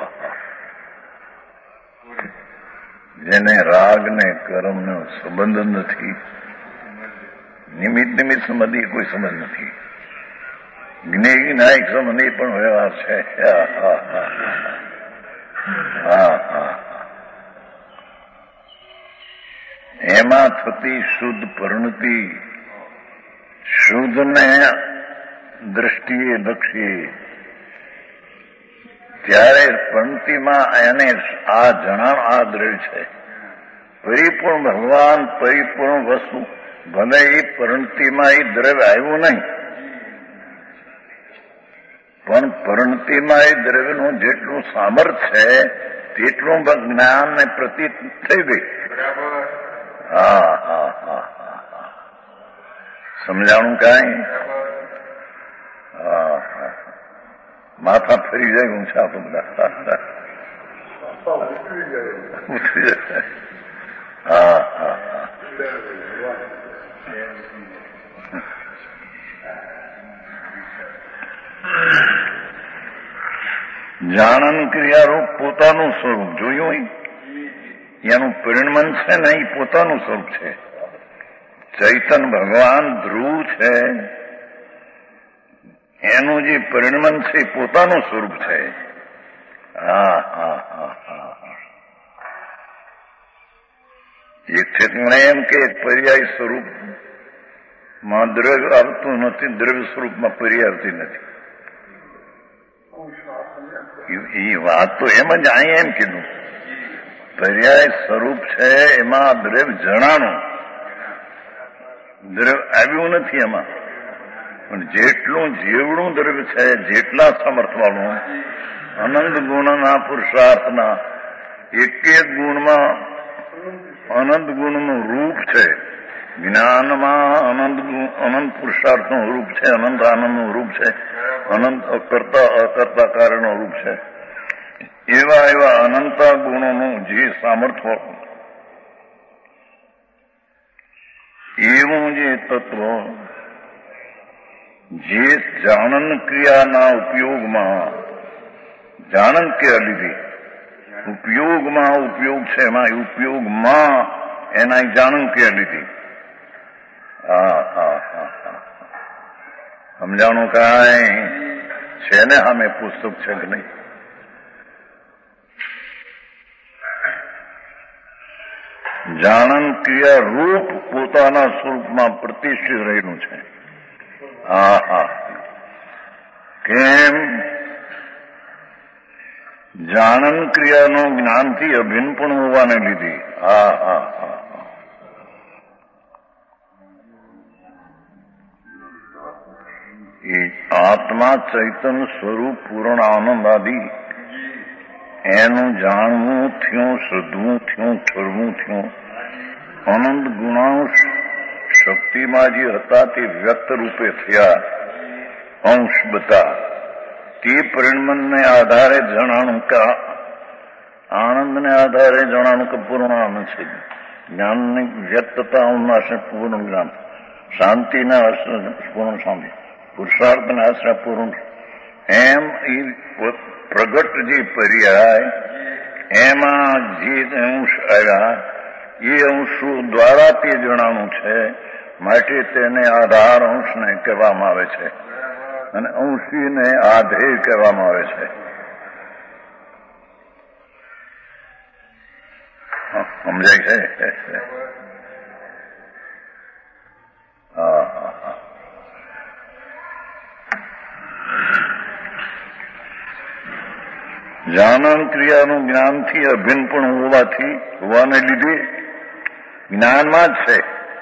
જેને રાગ ને કર્મ નો સંબંધ નથી, નિમિત્ત નિમિત્ત સંબંધી કોઈ સંબંધ નથી, જ્ઞેય નાયક સંબંધી પણ વ્યવહાર છે. હા હા હા એમાં થતી શુદ્ધ પરિણતિ શુદ્ધને દ્રષ્ટિએ લક્ષીએ ત્યારે પરિણતિમાં એને આ જણાણ આ દ્રવ્ય છે. પરિપૂર્ણ ભગવાન પરિપૂર્ણ વસ્તુ ભલે એ પરિણતિમાં એ દ્રવ્ય આવ્યું નહીં, પણ પરિણતિમાં એ દ્રવ્યનું જેટલું સામર્થ્ય છે તેટલું જ્ઞાન ને પ્રતીત થઈ ગઈ. હા હા હા હા સમજાણું કાંઈ? હા હા માથા ફરી જાય ઊંચા તો બધા ઉતરી જાય. હા હા હા જાણન ક્રિયારૂપ પોતાનું સ્વરૂપ જોયું, એનું પરિણમન છે ને એ પોતાનું સ્વરૂપ છે. ચૈતન ભગવાન ધ્રુવ છે, એનું જે પરિણમન છે એ પોતાનું સ્વરૂપ છે. હા હા હા હા એક ઠેકાણે એમ કે પર્યાય સ્વરૂપમાં દ્રવ્ય આવતું નથી, દ્રવ્ય સ્વરૂપમાં પર્યાય આવતી નથી. એ વાત તો એમ જ અહીં એમ કીધું, પર્યાય સ્વરૂપ છે એમાં દ્રવ્ય જણાનું, દ્રવ્ય આવ્યું નથી એમાં, પણ જેટલું જેવડું દ્રવ્ય છે, જેટલા સમર્થવાળું અનંત ગુણના પુરુષાર્થના એક એક ગુણમાં અનંત ગુણનું રૂપ છે, જ્ઞાનમાં અનંત અનંત પુરુષાર્થનું રૂપ છે, અનંત આનંદનું રૂપ છે, અનંત અકર્તા અકર્તા કાર્યનું રૂપ છે. એવા એવા અનંત ગુણોનું જે સામર્થ્ય એવું જે તત્વ જે જાણન ક્રિયાના ઉપયોગમાં જાણન ક્રિયા લીધી ઉપયોગમાં ઉપયોગ છે, એમાં ઉપયોગમાં એના જાણન ક્રિયા લીધી. હા હા હા હા સમજાણું કાંઈ છે ને? સામે પુસ્તક છે કે નહીં? જાણન ક્રિયા રૂપ પોતાના સ્વરૂપમાં પ્રતિષ્ઠિત રહેલું છે. હા હા કેમ? જાણન ક્રિયાનો જ્ઞાનથી અભિન્ન પણ હોવાને લીધે. હા હા હા એ આત્મા ચૈતન સ્વરૂપ પૂર્ણ આનંદ આદિ એનું જાણવું થયું, શ્રદ્ધવું થયું, ઠરવું થયું. અનંત ગુણાંશ શક્તિમાં જે હતા તે વ્યક્ત રૂપે થયા, અંશ બધા તે પરિણમને આધારે જણાણું કે આનંદને આધારે જણાણું કે પૂર્ણ આનંદ છે. જ્ઞાનની વ્યક્તતા ઉન્માસ પૂર્ણ જ્ઞાન, શાંતિના આશ્રય પૂર્ણ શાંતિ, પુરુષાર્થના આશ્રય પૂર્ણ. એમ એ પ્રગટ જે પર્યાય એમાં જે અંશ આવ્યા એ અંશો દ્વારા તે જણાનું છે. માટે તેને આધાર અંશને કહેવામાં આવે છે અને અંશીને આધેય કહેવામાં આવે છે. સમજાય છે? હા હા હા. જાનન ક્રિયાનું જ્ઞાનથી અભિન્ન પણ હોવાથી હોવાને લીધે જ્ઞાનમાં જ છે.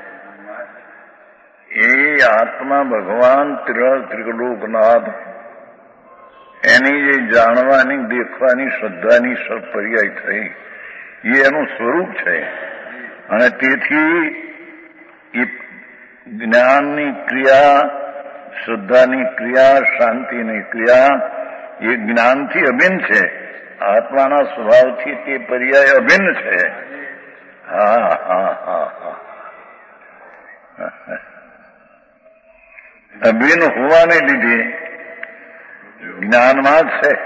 એ આત્મા ભગવાન ત્રિલોકનાથ એની જે જાણવાની દેખવાની શ્રદ્ધાની પર્યાય થઈ એ એનું સ્વરૂપ છે. અને તેથી એ જ્ઞાનની ક્રિયા, શ્રદ્ધાની ક્રિયા, શાંતિની ક્રિયા એ જ્ઞાનથી અભિન્ન છે. આત્માના સ્વભાવથી તે પર્યાય અભિન્ન છે. હા હા હા હા. અભિન્ન હોવાને લીધે જ્ઞાનમાં જ છે.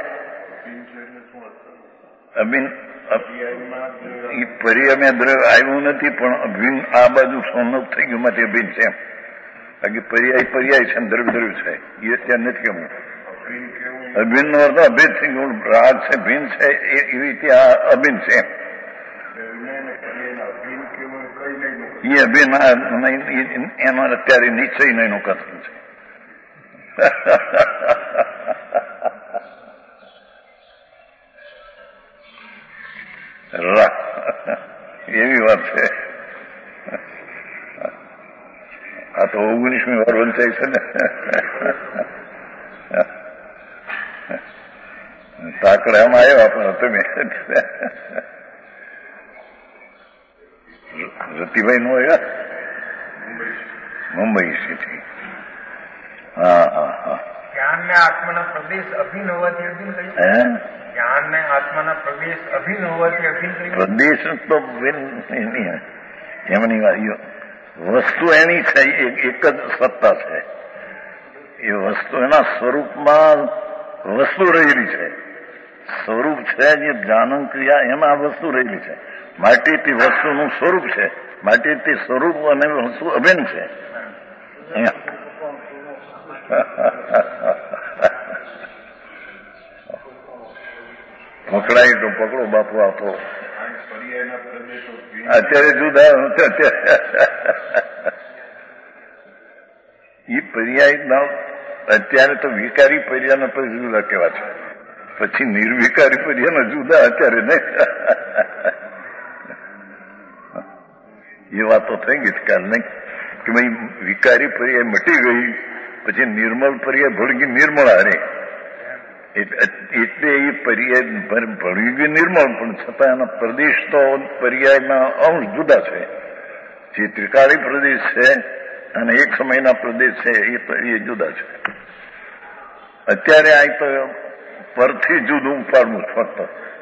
અભિન્ન એ પર્યાય દ્રવ્ય આવ્યું નથી પણ અભિન્ન આ બાજુ સોનક થઈ ગયું માટે અભિન્ન છે. એમ બાકી પર્યાય પર્યાય છે, દ્રવ્ય દ્રવ્ય છે એ ત્યાં નથી કેવું. અભિન્ન નો અર્થ અભેદ થઈ ગયું. રાગ છે, ભિન્ન છે, એવી રીતે આ અભિન્ન છે. એ અભિન્ન એનો અત્યારે નિશ્ચય નહીં નું કથન છે. એવી વાત છે. આ તો ઓગણીસમી વાર વંચાય છે ને. તાકડામાં આવ્યા પણ તમે રતિભાઈ નો આવ્યા મુંબઈ સિટી. હા હા હા. જ્ઞાન ને આત્માના પ્રદેશ અભિન્ન હોવાથી અભિન્ન કરી હે જ્ઞાન ને આત્માના પ્રદેશ અભિન્ન હોવાથી અભિન્ન કરી પ્રદેશ તો એમની વાત વસ્તુ એની છે, એક જ સત્તા છે. એ વસ્તુ એના સ્વરૂપમાં વસ્તુ રહેલી છે. સ્વરૂપ છે જે જ્ઞાન ક્રિયા એમાં વસ્તુ રહેલી છે. માટે તે વસ્તુનું સ્વરૂપ છે. માટે તે સ્વરૂપ અને વસ્તુ અભિન્ન છે. પકડાય તો પકડો બાપુ. આપો અત્યારે જુદા એ પર્યાય અત્યારે તો વિકારી પર્યાયના પર જુદા કેવા છે. પછી નિર્વિકારી પર્યાયના જુદા અત્યારે નહીં. એ વાતો થઈ ગઈ કાલ નહીં કે ભાઈ વિકારી પર્યાય મટી ગઈ પછી નિર્મળ પર્યાય ભળગી નિર્મળ હારે. એટલે એ પર્યાય ભળી ગઈ નિર્મળ પણ છતાં એના પ્રદેશ તો પર્યાયના અંશ જુદા છે. જે ત્રિકાળી પ્રદેશ છે અને એક સમયના પ્રદેશ છે એ એ જુદા છે. અત્યારે આ તો પરથી જુદું પાડવું ફક્ત.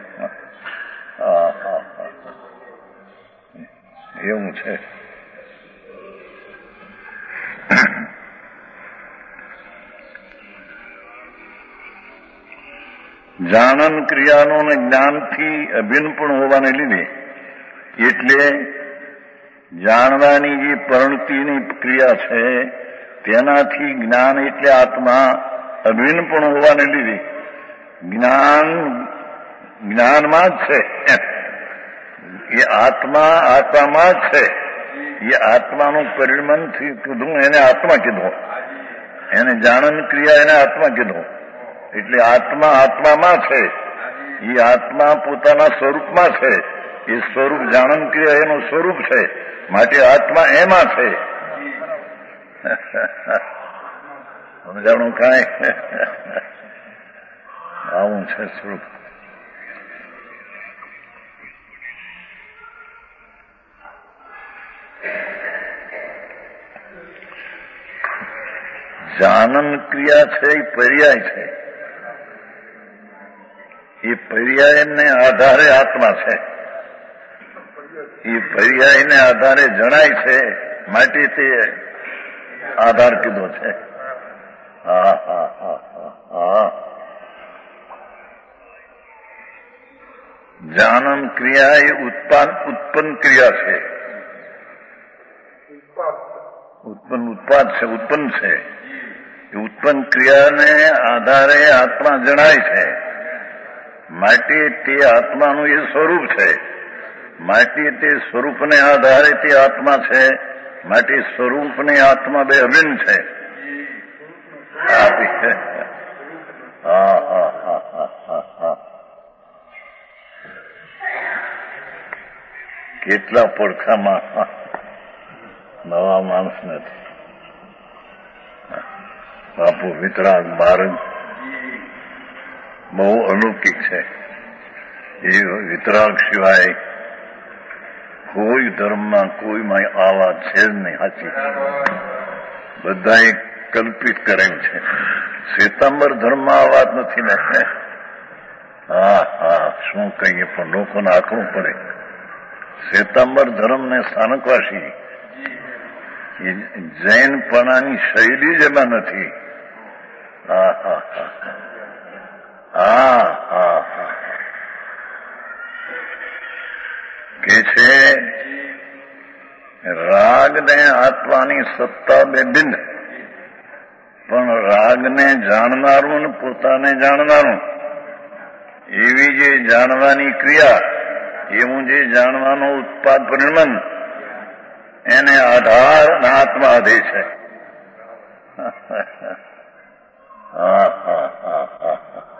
હા હા હા એવું છે. જાણન ક્રિયાનો ને જ્ઞાનથી અભિન્ન પણ હોવાને લીધે એટલે જાણવાની જે પરિણતિની ક્રિયા છે તેનાથી જ્ઞાન એટલે આત્મા અભિન્ન પણ હોવાને લીધે જ્ઞાન જ્ઞાનમાં જ છે. એ આત્મા આત્મામાં જ છે. એ આત્માનું પરિણમનથી કીધું એને આત્મા કીધું. એને જાણન ક્રિયા એને આત્મા કીધું. એટલે આત્મા આત્મામાં છે. એ આત્મા પોતાના સ્વરૂપમાં છે. એ સ્વરૂપ જાણન ક્રિયા એનું સ્વરૂપ છે. માટે આત્મા એમાં છે. સમજાણું કાંઈ? આવું છે સ્વરૂપ. જાનન ક્રિયા છે એ પર્યાય છે. એ પર્યાયને આધારે આત્મા છે, એ પર્યાયને આધારે જણાય છે, માટે તે આધાર કીધો છે. હા હા હા હા હા જાનન ક્રિયા એ ઉત્પાદ ઉત્પન્ન ક્રિયા છે, ઉત્પન્ન ઉત્પાદ છે, ઉત્પન્ન છે. એ ઉત્પન્ન ક્રિયાને આધારે આત્મા જણાય છે, માટે તે આત્માનું એ સ્વરૂપ છે, માટે તે સ્વરૂપને આધારે તે આત્મા છે, માટે સ્વરૂપને આત્મા બે અભિન્ન છે. હા હા હા હા હા કેટલા પડખામાં નવા માણસને બાપુ વિતરાગ બારજ બહુ અલૌકિક છે. એ વિતરાગ સિવાય કોઈ ધર્મમાં કોઈમાં આ વાત છે જ નહીં. સાચી બધાએ કલ્પિત કરેલ છે. શ્વેતાંબર ધર્મમાં આ વાત નથી ને. હા હા શું કહીએ, પણ લોકોને આંકવું પડે. શ્વેતાંબર ધર્મને સ્થાનકવાસી જૈનપણાની શૈલી જ એમાં નથી. હા હા હા હા હા હા કે છે રાગને આત્માની સત્તા બે ભિન્ન, પણ રાગને જાણનારું અને પોતાને જાણનારું એવી જે જાણવાની ક્રિયા, એવું જે જાણવાનો ઉત્પાદ પરિણમન, એને આધાર આત્મા આધે છે. હા હા હા હા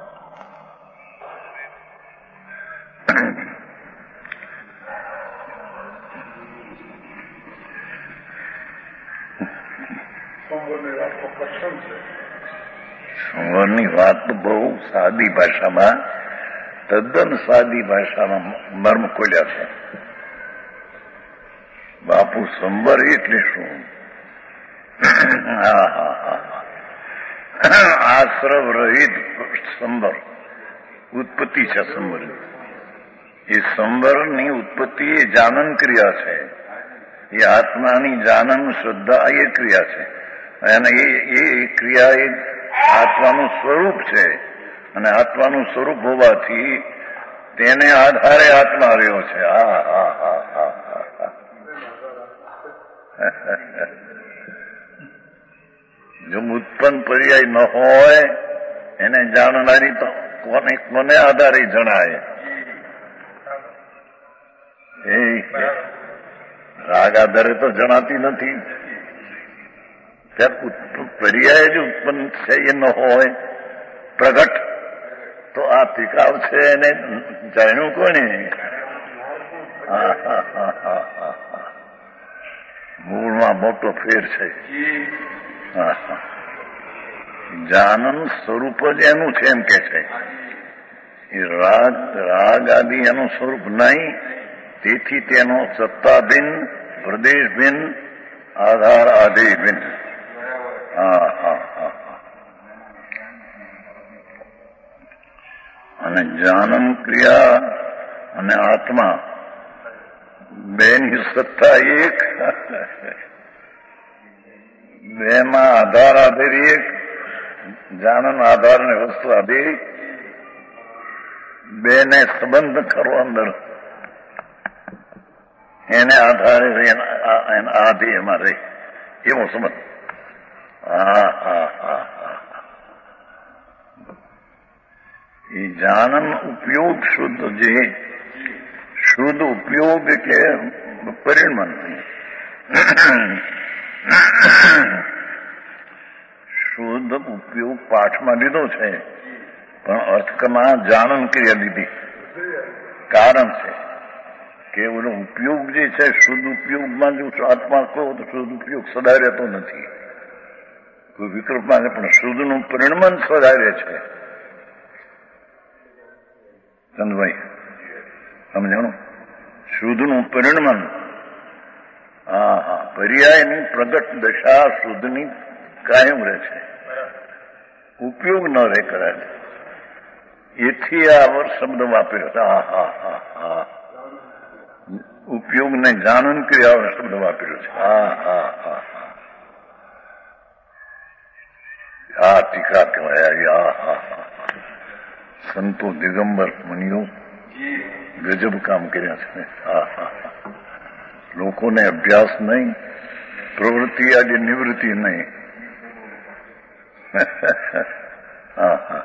સંવરની વાત તો બહુ સાદી ભાષામાં, તદ્દન સાદી ભાષામાં મર્મ ખોલ્યા છે. બાપુ સંવર એટલે શું? હા હા હા આશ્રવ રહિત સંવર ઉત્પત્તિ છે. સંવર એ સંવરની ઉત્પત્તિ એ જાનન ક્રિયા છે. એ આત્માની જાનન શ્રદ્ધા એ ક્રિયા છે, અને એ ક્રિયા એ આત્માનું સ્વરૂપ છે, અને આત્માનું સ્વરૂપ હોવાથી તેને આધારે આત્મા રહ્યો છે. હા હા હા હા હા જો ઉત્પન્ન પર્યાય ન હોય એને જાણનારી તો કોને કોને આધારે જણાય? એ રાગ આધારે તો જણાતી નથી. પર્યાય જ ઉત્પન્ન છે એ ન હોય પ્રગટ, તો આ તિકાવ છે એને જાણ્યું કોને? હા હા હા હા હા મૂળમાં મોટો ફેર છે. હા હા જાનન સ્વરૂપ જ એનું છે એમ કે છે. એ રાગ રાગ આદિ એનું સ્વરૂપ નહીં, તેથી તેનો સત્તાભિન્ન, પ્રદેશભિન્ન, આધાર આધેય ભિન્ન. હા હા હા અને જાનન ક્રિયા અને આત્મા બેની સત્તા એક, બેમાં આધાર આધેર એક, જાનન આધાર ને વસ્તુ આધે, બેને સંબંધ કરો અંદર, એને આધારે આધે એમાં રહે એવો સંબંધ. હા હા હા હા એ જાનન ઉપયોગ શુદ્ધ, જે શુદ્ધ ઉપયોગ એટલે પરિણમન. શુદ્ધ ઉપયોગ પાઠમાં લીધો છે, પણ અર્થમાં જાનન ક્રિયા લીધી. કારણ છે કે ઓનો ઉપયોગ જે છે, શુદ્ધ ઉપયોગમાં જો આત્મા કહો તો શુદ્ધ ઉપયોગ સદાય રહેતો નથી. કોઈ વિકલ્પમાં પણ શુદ્ધનું પરિણમન સદાય રહે છે. ચંદભાઈ સમજાણું? શુદ્ધનું પરિણમન, હા હા પર્યાયની પ્રગટ દશા શુદ્ધની કાયમ રહે છે, ઉપયોગ ન રહે કરાય. એથી આ વર શબ્દ વાપર્યો છે. હા હા હા હા ઉપયોગને જાણન ક્રિયા શબ્દ વાપર્યો છે. હા હા હા હા આ ટીકા કહેવાય. હા હા હા સંતો દિગંબર મુનિઓ ગજબ કામ કર્યા છે. હા હા લોકોને અભ્યાસ નહીં, પ્રવૃત્તિ આજે નિવૃત્તિ નહીં. હા હા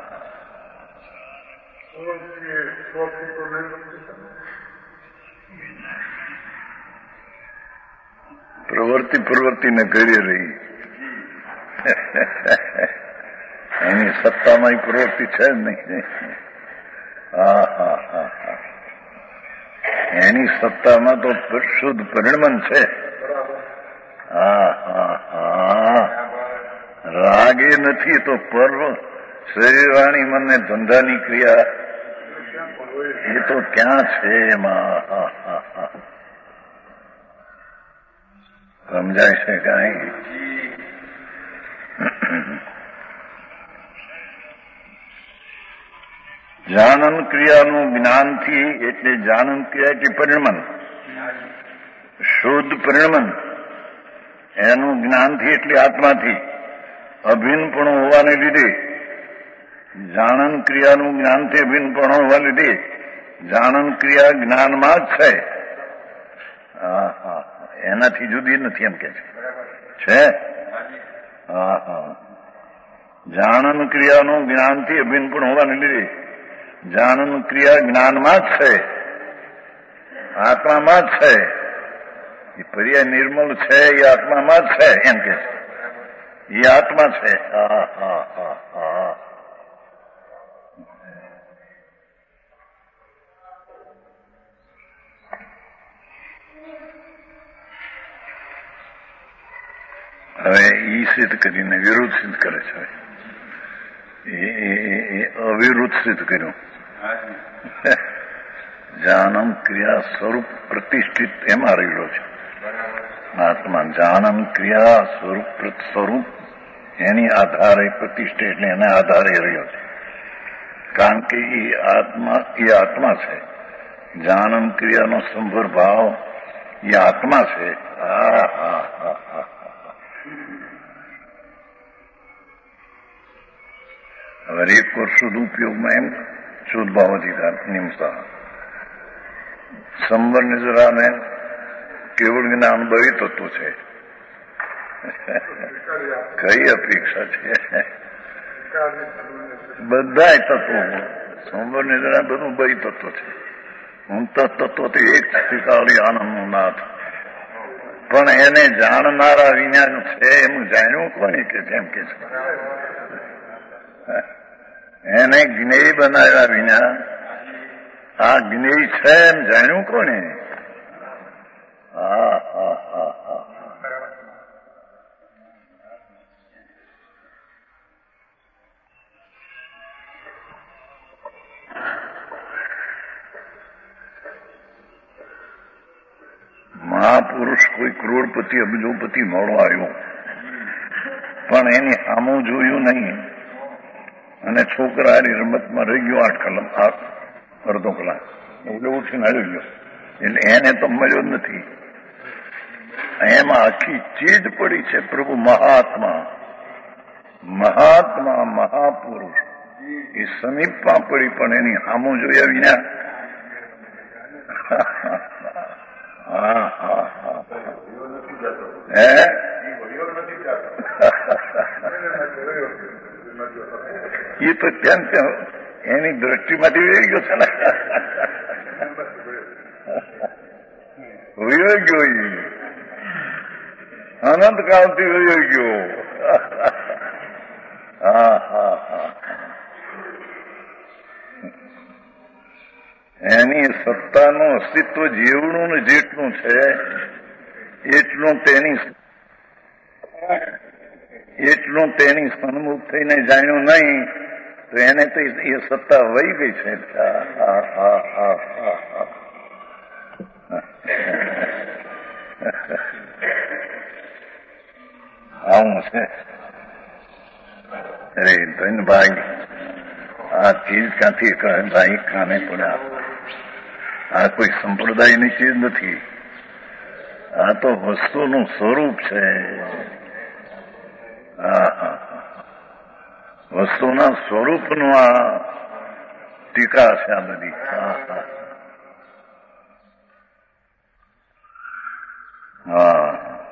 પ્રવૃત્તિ પ્રવૃત્તિને કરી રહી. એની સત્તામાં પ્રવૃત્તિ છે જ નહીં. હા હા હા હા એની સત્તામાં તો શુદ્ધ પરિણમન છે. હા હા હા રાગે નથી તો પર્વ શરીર વાણી મનને ધંધાની ક્રિયા એ તો ક્યાં છે એમાં. હા હા હા સમજાય છે કાંઈ? જાનન ક્રિયાનું જ્ઞાનથી એટલે જાનન ક્રિયા એટલે પરિણમન, શુદ્ધ પરિણમન એનું જ્ઞાનથી એટલે આત્માથી અભિન્નપણું હોવાને લીધે જાણન ક્રિયાનું જ્ઞાનથી અભિન્નપણું હોવા લીધે જાણન ક્રિયા જ્ઞાનમાં જ છે. હા હા એનાથી જુદી નથી એમ કે છે. હા હા જાણન ક્રિયાનું જ્ઞાનથી અભિન્નપણું હોવાને લીધે જાણન ક્રિયા જ્ઞાનમાં જ છે, આત્મામાં જ છે. એ પર્યાય નિર્મલ છે એ આત્મામાં જ છે એમ કે છે. એ આત્મા છે. હા હા હા હા હવે ઈ સિદ્ધ કરીને વિરુદ્ધ સિદ્ધ કરે છે. એ અવિરુદ્ધ સિદ્ધ કર્યું. જાનમ ક્રિયા સ્વરૂપ પ્રતિષ્ઠિત એમાં રહેલો છે આત્મા. જાનમ ક્રિયા સ્વરૂપ સ્વરૂપ એની આધારે પ્રતિષ્ઠિત એટલે એના આધારે રહ્યો છે. કારણ કે એ આત્મા એ આત્મા છે. જાનમ ક્રિયાનો સંભર ભાવ એ આત્મા છે. હા હા હા હા હવે એક વર્ષ શુદ્ધ ઉપયોગમાં એમ શુદ્ધ ભાવ અધિકાર નિમતા સંવર નિજરાને કેવળ જ્ઞાન બળી તત્વ છે. કઈ અપેક્ષા છે? બધા તત્વો સંવર નિજરા બધું બળી તત્વ છે. હું તત્વથી એક શક્તિશાળી આનંદનો નાથ. પણ એને જાણનારા વિજ્ઞાન છે એમ જાણ્યું કોને કે જેમ કે છે એને જ્ઞેય બનાવ્યા વિના આ જ્ઞેય છે એમ જાણ્યું કોને? હા હા હા હા મહાપુરુષ કોઈ કરોડપતિ અબજોપતિ મળો આવ્યો પણ એની સામું જોયું નહીં અને છોકરાની રમતમાં રહી ગયો આઠ કલાક આઠ અડધો કલાક એટલે ઉઠીને આવી ગયો. એટલે એને તો મળ્યો જ નથી. એમાં આખી ચીજ પડી છે પ્રભુ મહાત્મા. મહાત્મા મહાપુરુષ એ સમીપમાં પડી પણ એની સામું જોયા વિના. હા હા હા હે એ તો ત્યાં ત્યાં એની દ્રષ્ટિમાંથી વહી ગયો છે ને. વયો ગયો એ અનંત કાળથી વયો ગયો. હા હા હા એની સત્તાનું અસ્તિત્વ જેવડું ને જેટલું છે એટલું તેની એટલું તેની સન્મુખ થઈને જાણ્યું નહીં તો એને તો એ સત્તા વહી ગઈ છે. આવું છે. અરે ધનભાઈ આ ચીજ ક્યાંથી કહે ભાઈ ખાને પડ્યા? આ કોઈ સંપ્રદાયની ચીજ નથી, આ તો વસ્તુનું સ્વરૂપ છે. હા, વસ્તુના સ્વરૂપનું આ ટીકા છે આ બધી. હા હા,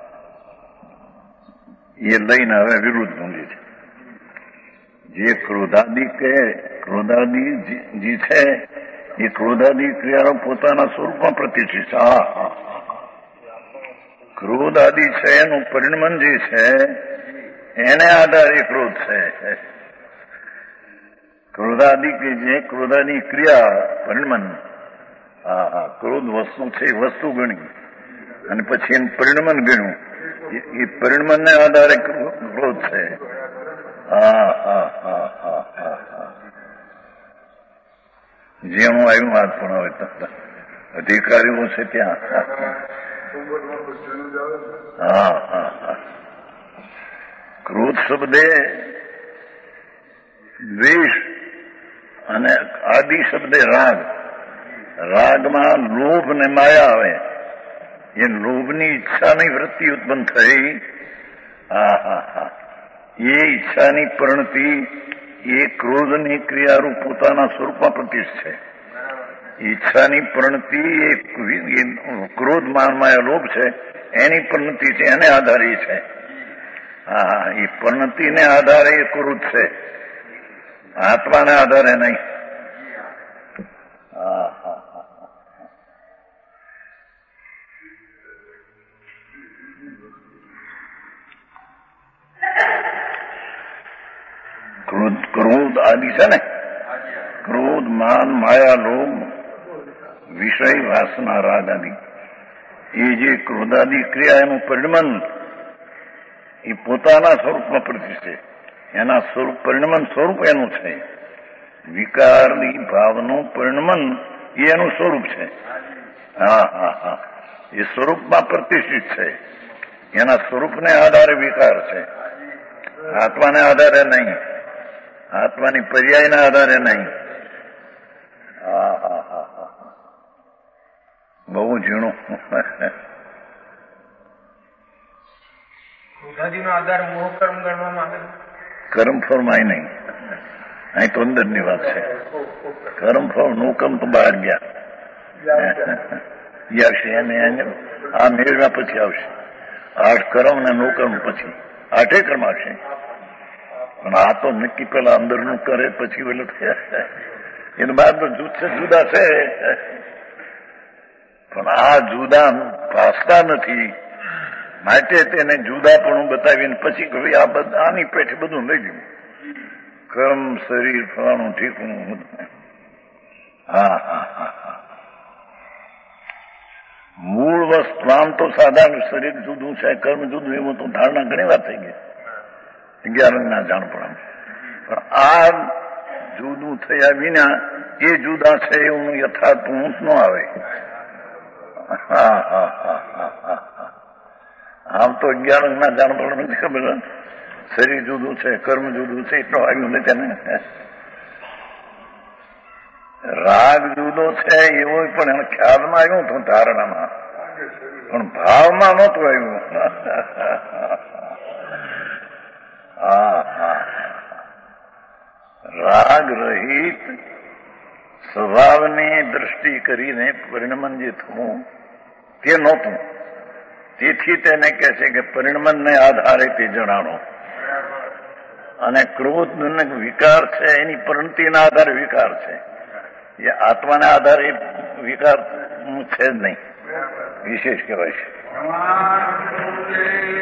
એ લઈને હવે વિરુદ્ધ મૂલ્ય છે. જે ક્રોધાદી કે ક્રોધાદી જે છે એ ક્રોધાદી ક્રિયાઓ પોતાના સ્વરૂપમાં પ્રતિષ્ઠિત છે. હા હા, ક્રોધ આદિ છે એનું પરિણમન જે છે એને આધારે ક્રોધ છે. ક્રોધાદિ કે જે ક્રોધાની ક્રિયા પરિણમન, હા હા, ક્રોધ વસ્તુ છે એ વસ્તુ ગણી અને પછી એનું પરિણમન ગણ્યું, એ પરિણમનને આધારે ક્રોધ છે. હા હા હા હા હા હા, જેમ આવ્યું વાત પણ હવે અધિકારીઓ છે ત્યાં. હા હા હા, ક્રોધ શબ્દે દ્વેષ અને આદિ શબ્દે રાગ. રાગમાં લોભ ને માયા આવે, એ લોભની ઈચ્છાની વૃત્તિ ઉત્પન્ન થઈ. હા હા હા, એ ઈચ્છાની પરિણતિ એ ક્રોધની ક્રિયારૂપ પોતાના સ્વરૂપમાં પ્રતિષ્ઠ છે. ઈચ્છાની પરિણતિ એ ક્રોધ માનમાં લોભ છે, એની પરિણતિ છે, એને આધારે છે. હા હા, એ પરિણતિને આધારે એ ક્રોધ છે, આત્માને આધારે નહીં. હા હા હા, ક્રોધ ક્રોધ આદિ છે ને, ક્રોધ માન માયા લોભ વિષય વાસના રાગ આદિ, એ જે ક્રોધાદિ ક્રિયા એનું પરિણમન એ પોતાના સ્વરૂપમાં પ્રતિષ્ઠિત છે. એના સ્વરૂપ પરિણમન સ્વરૂપ એનું છે. વિકારની ભાવનું પરિણમન એ એનું સ્વરૂપ છે. હા હા હા, એ સ્વરૂપમાં પ્રતિષ્ઠિત છે. એના સ્વરૂપને આધારે વિકાર છે, આત્માને આધારે નહીં, આત્માની પર્યાયના આધારે નહીં. હા હા હા હા, બહુ ઝીણું. ક્રોધાદિનો આધાર મોહ કર્મ ગણવામાં આવે. કર્મ ફળમાં નહીં, અહીં તો અંદરની વાત છે. કર્મ ફળ નું કર્મ તો બહાર ગયા આવશે, એને આ મેળવ્યા પછી આવશે. આઠ કર્મ ને નો કર્મ પછી આઠે કર્મ આવશે. પણ આ તો નક્કી પેલા અંદરનું કરે પછી પેલું એની બાદ તો જૂથ છે, જુદા છે. પણ આ જુદા ભાસતા નથી, માટે તેને જુદા પણ બતાવીને પછી કહ્યું આ બધા આની પેઠે બધું લઈ ગયું. કર્મ શરીર ફળાનું ઠીકું. હા હા હા હા, મૂળ વસ્તુ આમ તો સાધારણ શરીર જુદું છે, કર્મ જુદું, એવું તો ધારણા ઘણી વાર થઈ ગઈ અગિયાર ના જાણપણ. પણ આ જુદું થયા વિના એ જુદા છે એવું યથાર્થ ઊંચ ન આવે. હા હા હા હા હા, આમ તો અગિયાર ના જાણપણ નથી ખબર. શરીર જુદું છે, કર્મ જુદું છે, એટલું આવ્યું નથી ને. રાગ જુદો છે એવો પણ એને ખ્યાલમાં આવ્યું હતું, ધારણામાં, પણ ભાવમાં નહોતું આવ્યું. હા હા, રાગ રહિત સ્વભાવની દ્રષ્ટિ કરીને પરિણમન જે થવું તે નહોતું. તેથી તેને કહે છે કે પરિણમનને આધારે તે જણાવો. અને ક્રોધ વિકાર છે એની પરિણતિના આધારે વિકાર છે, એ આત્માના આધારે વિકાર છે જ નહીં, વિશેષ કહેવાય છે.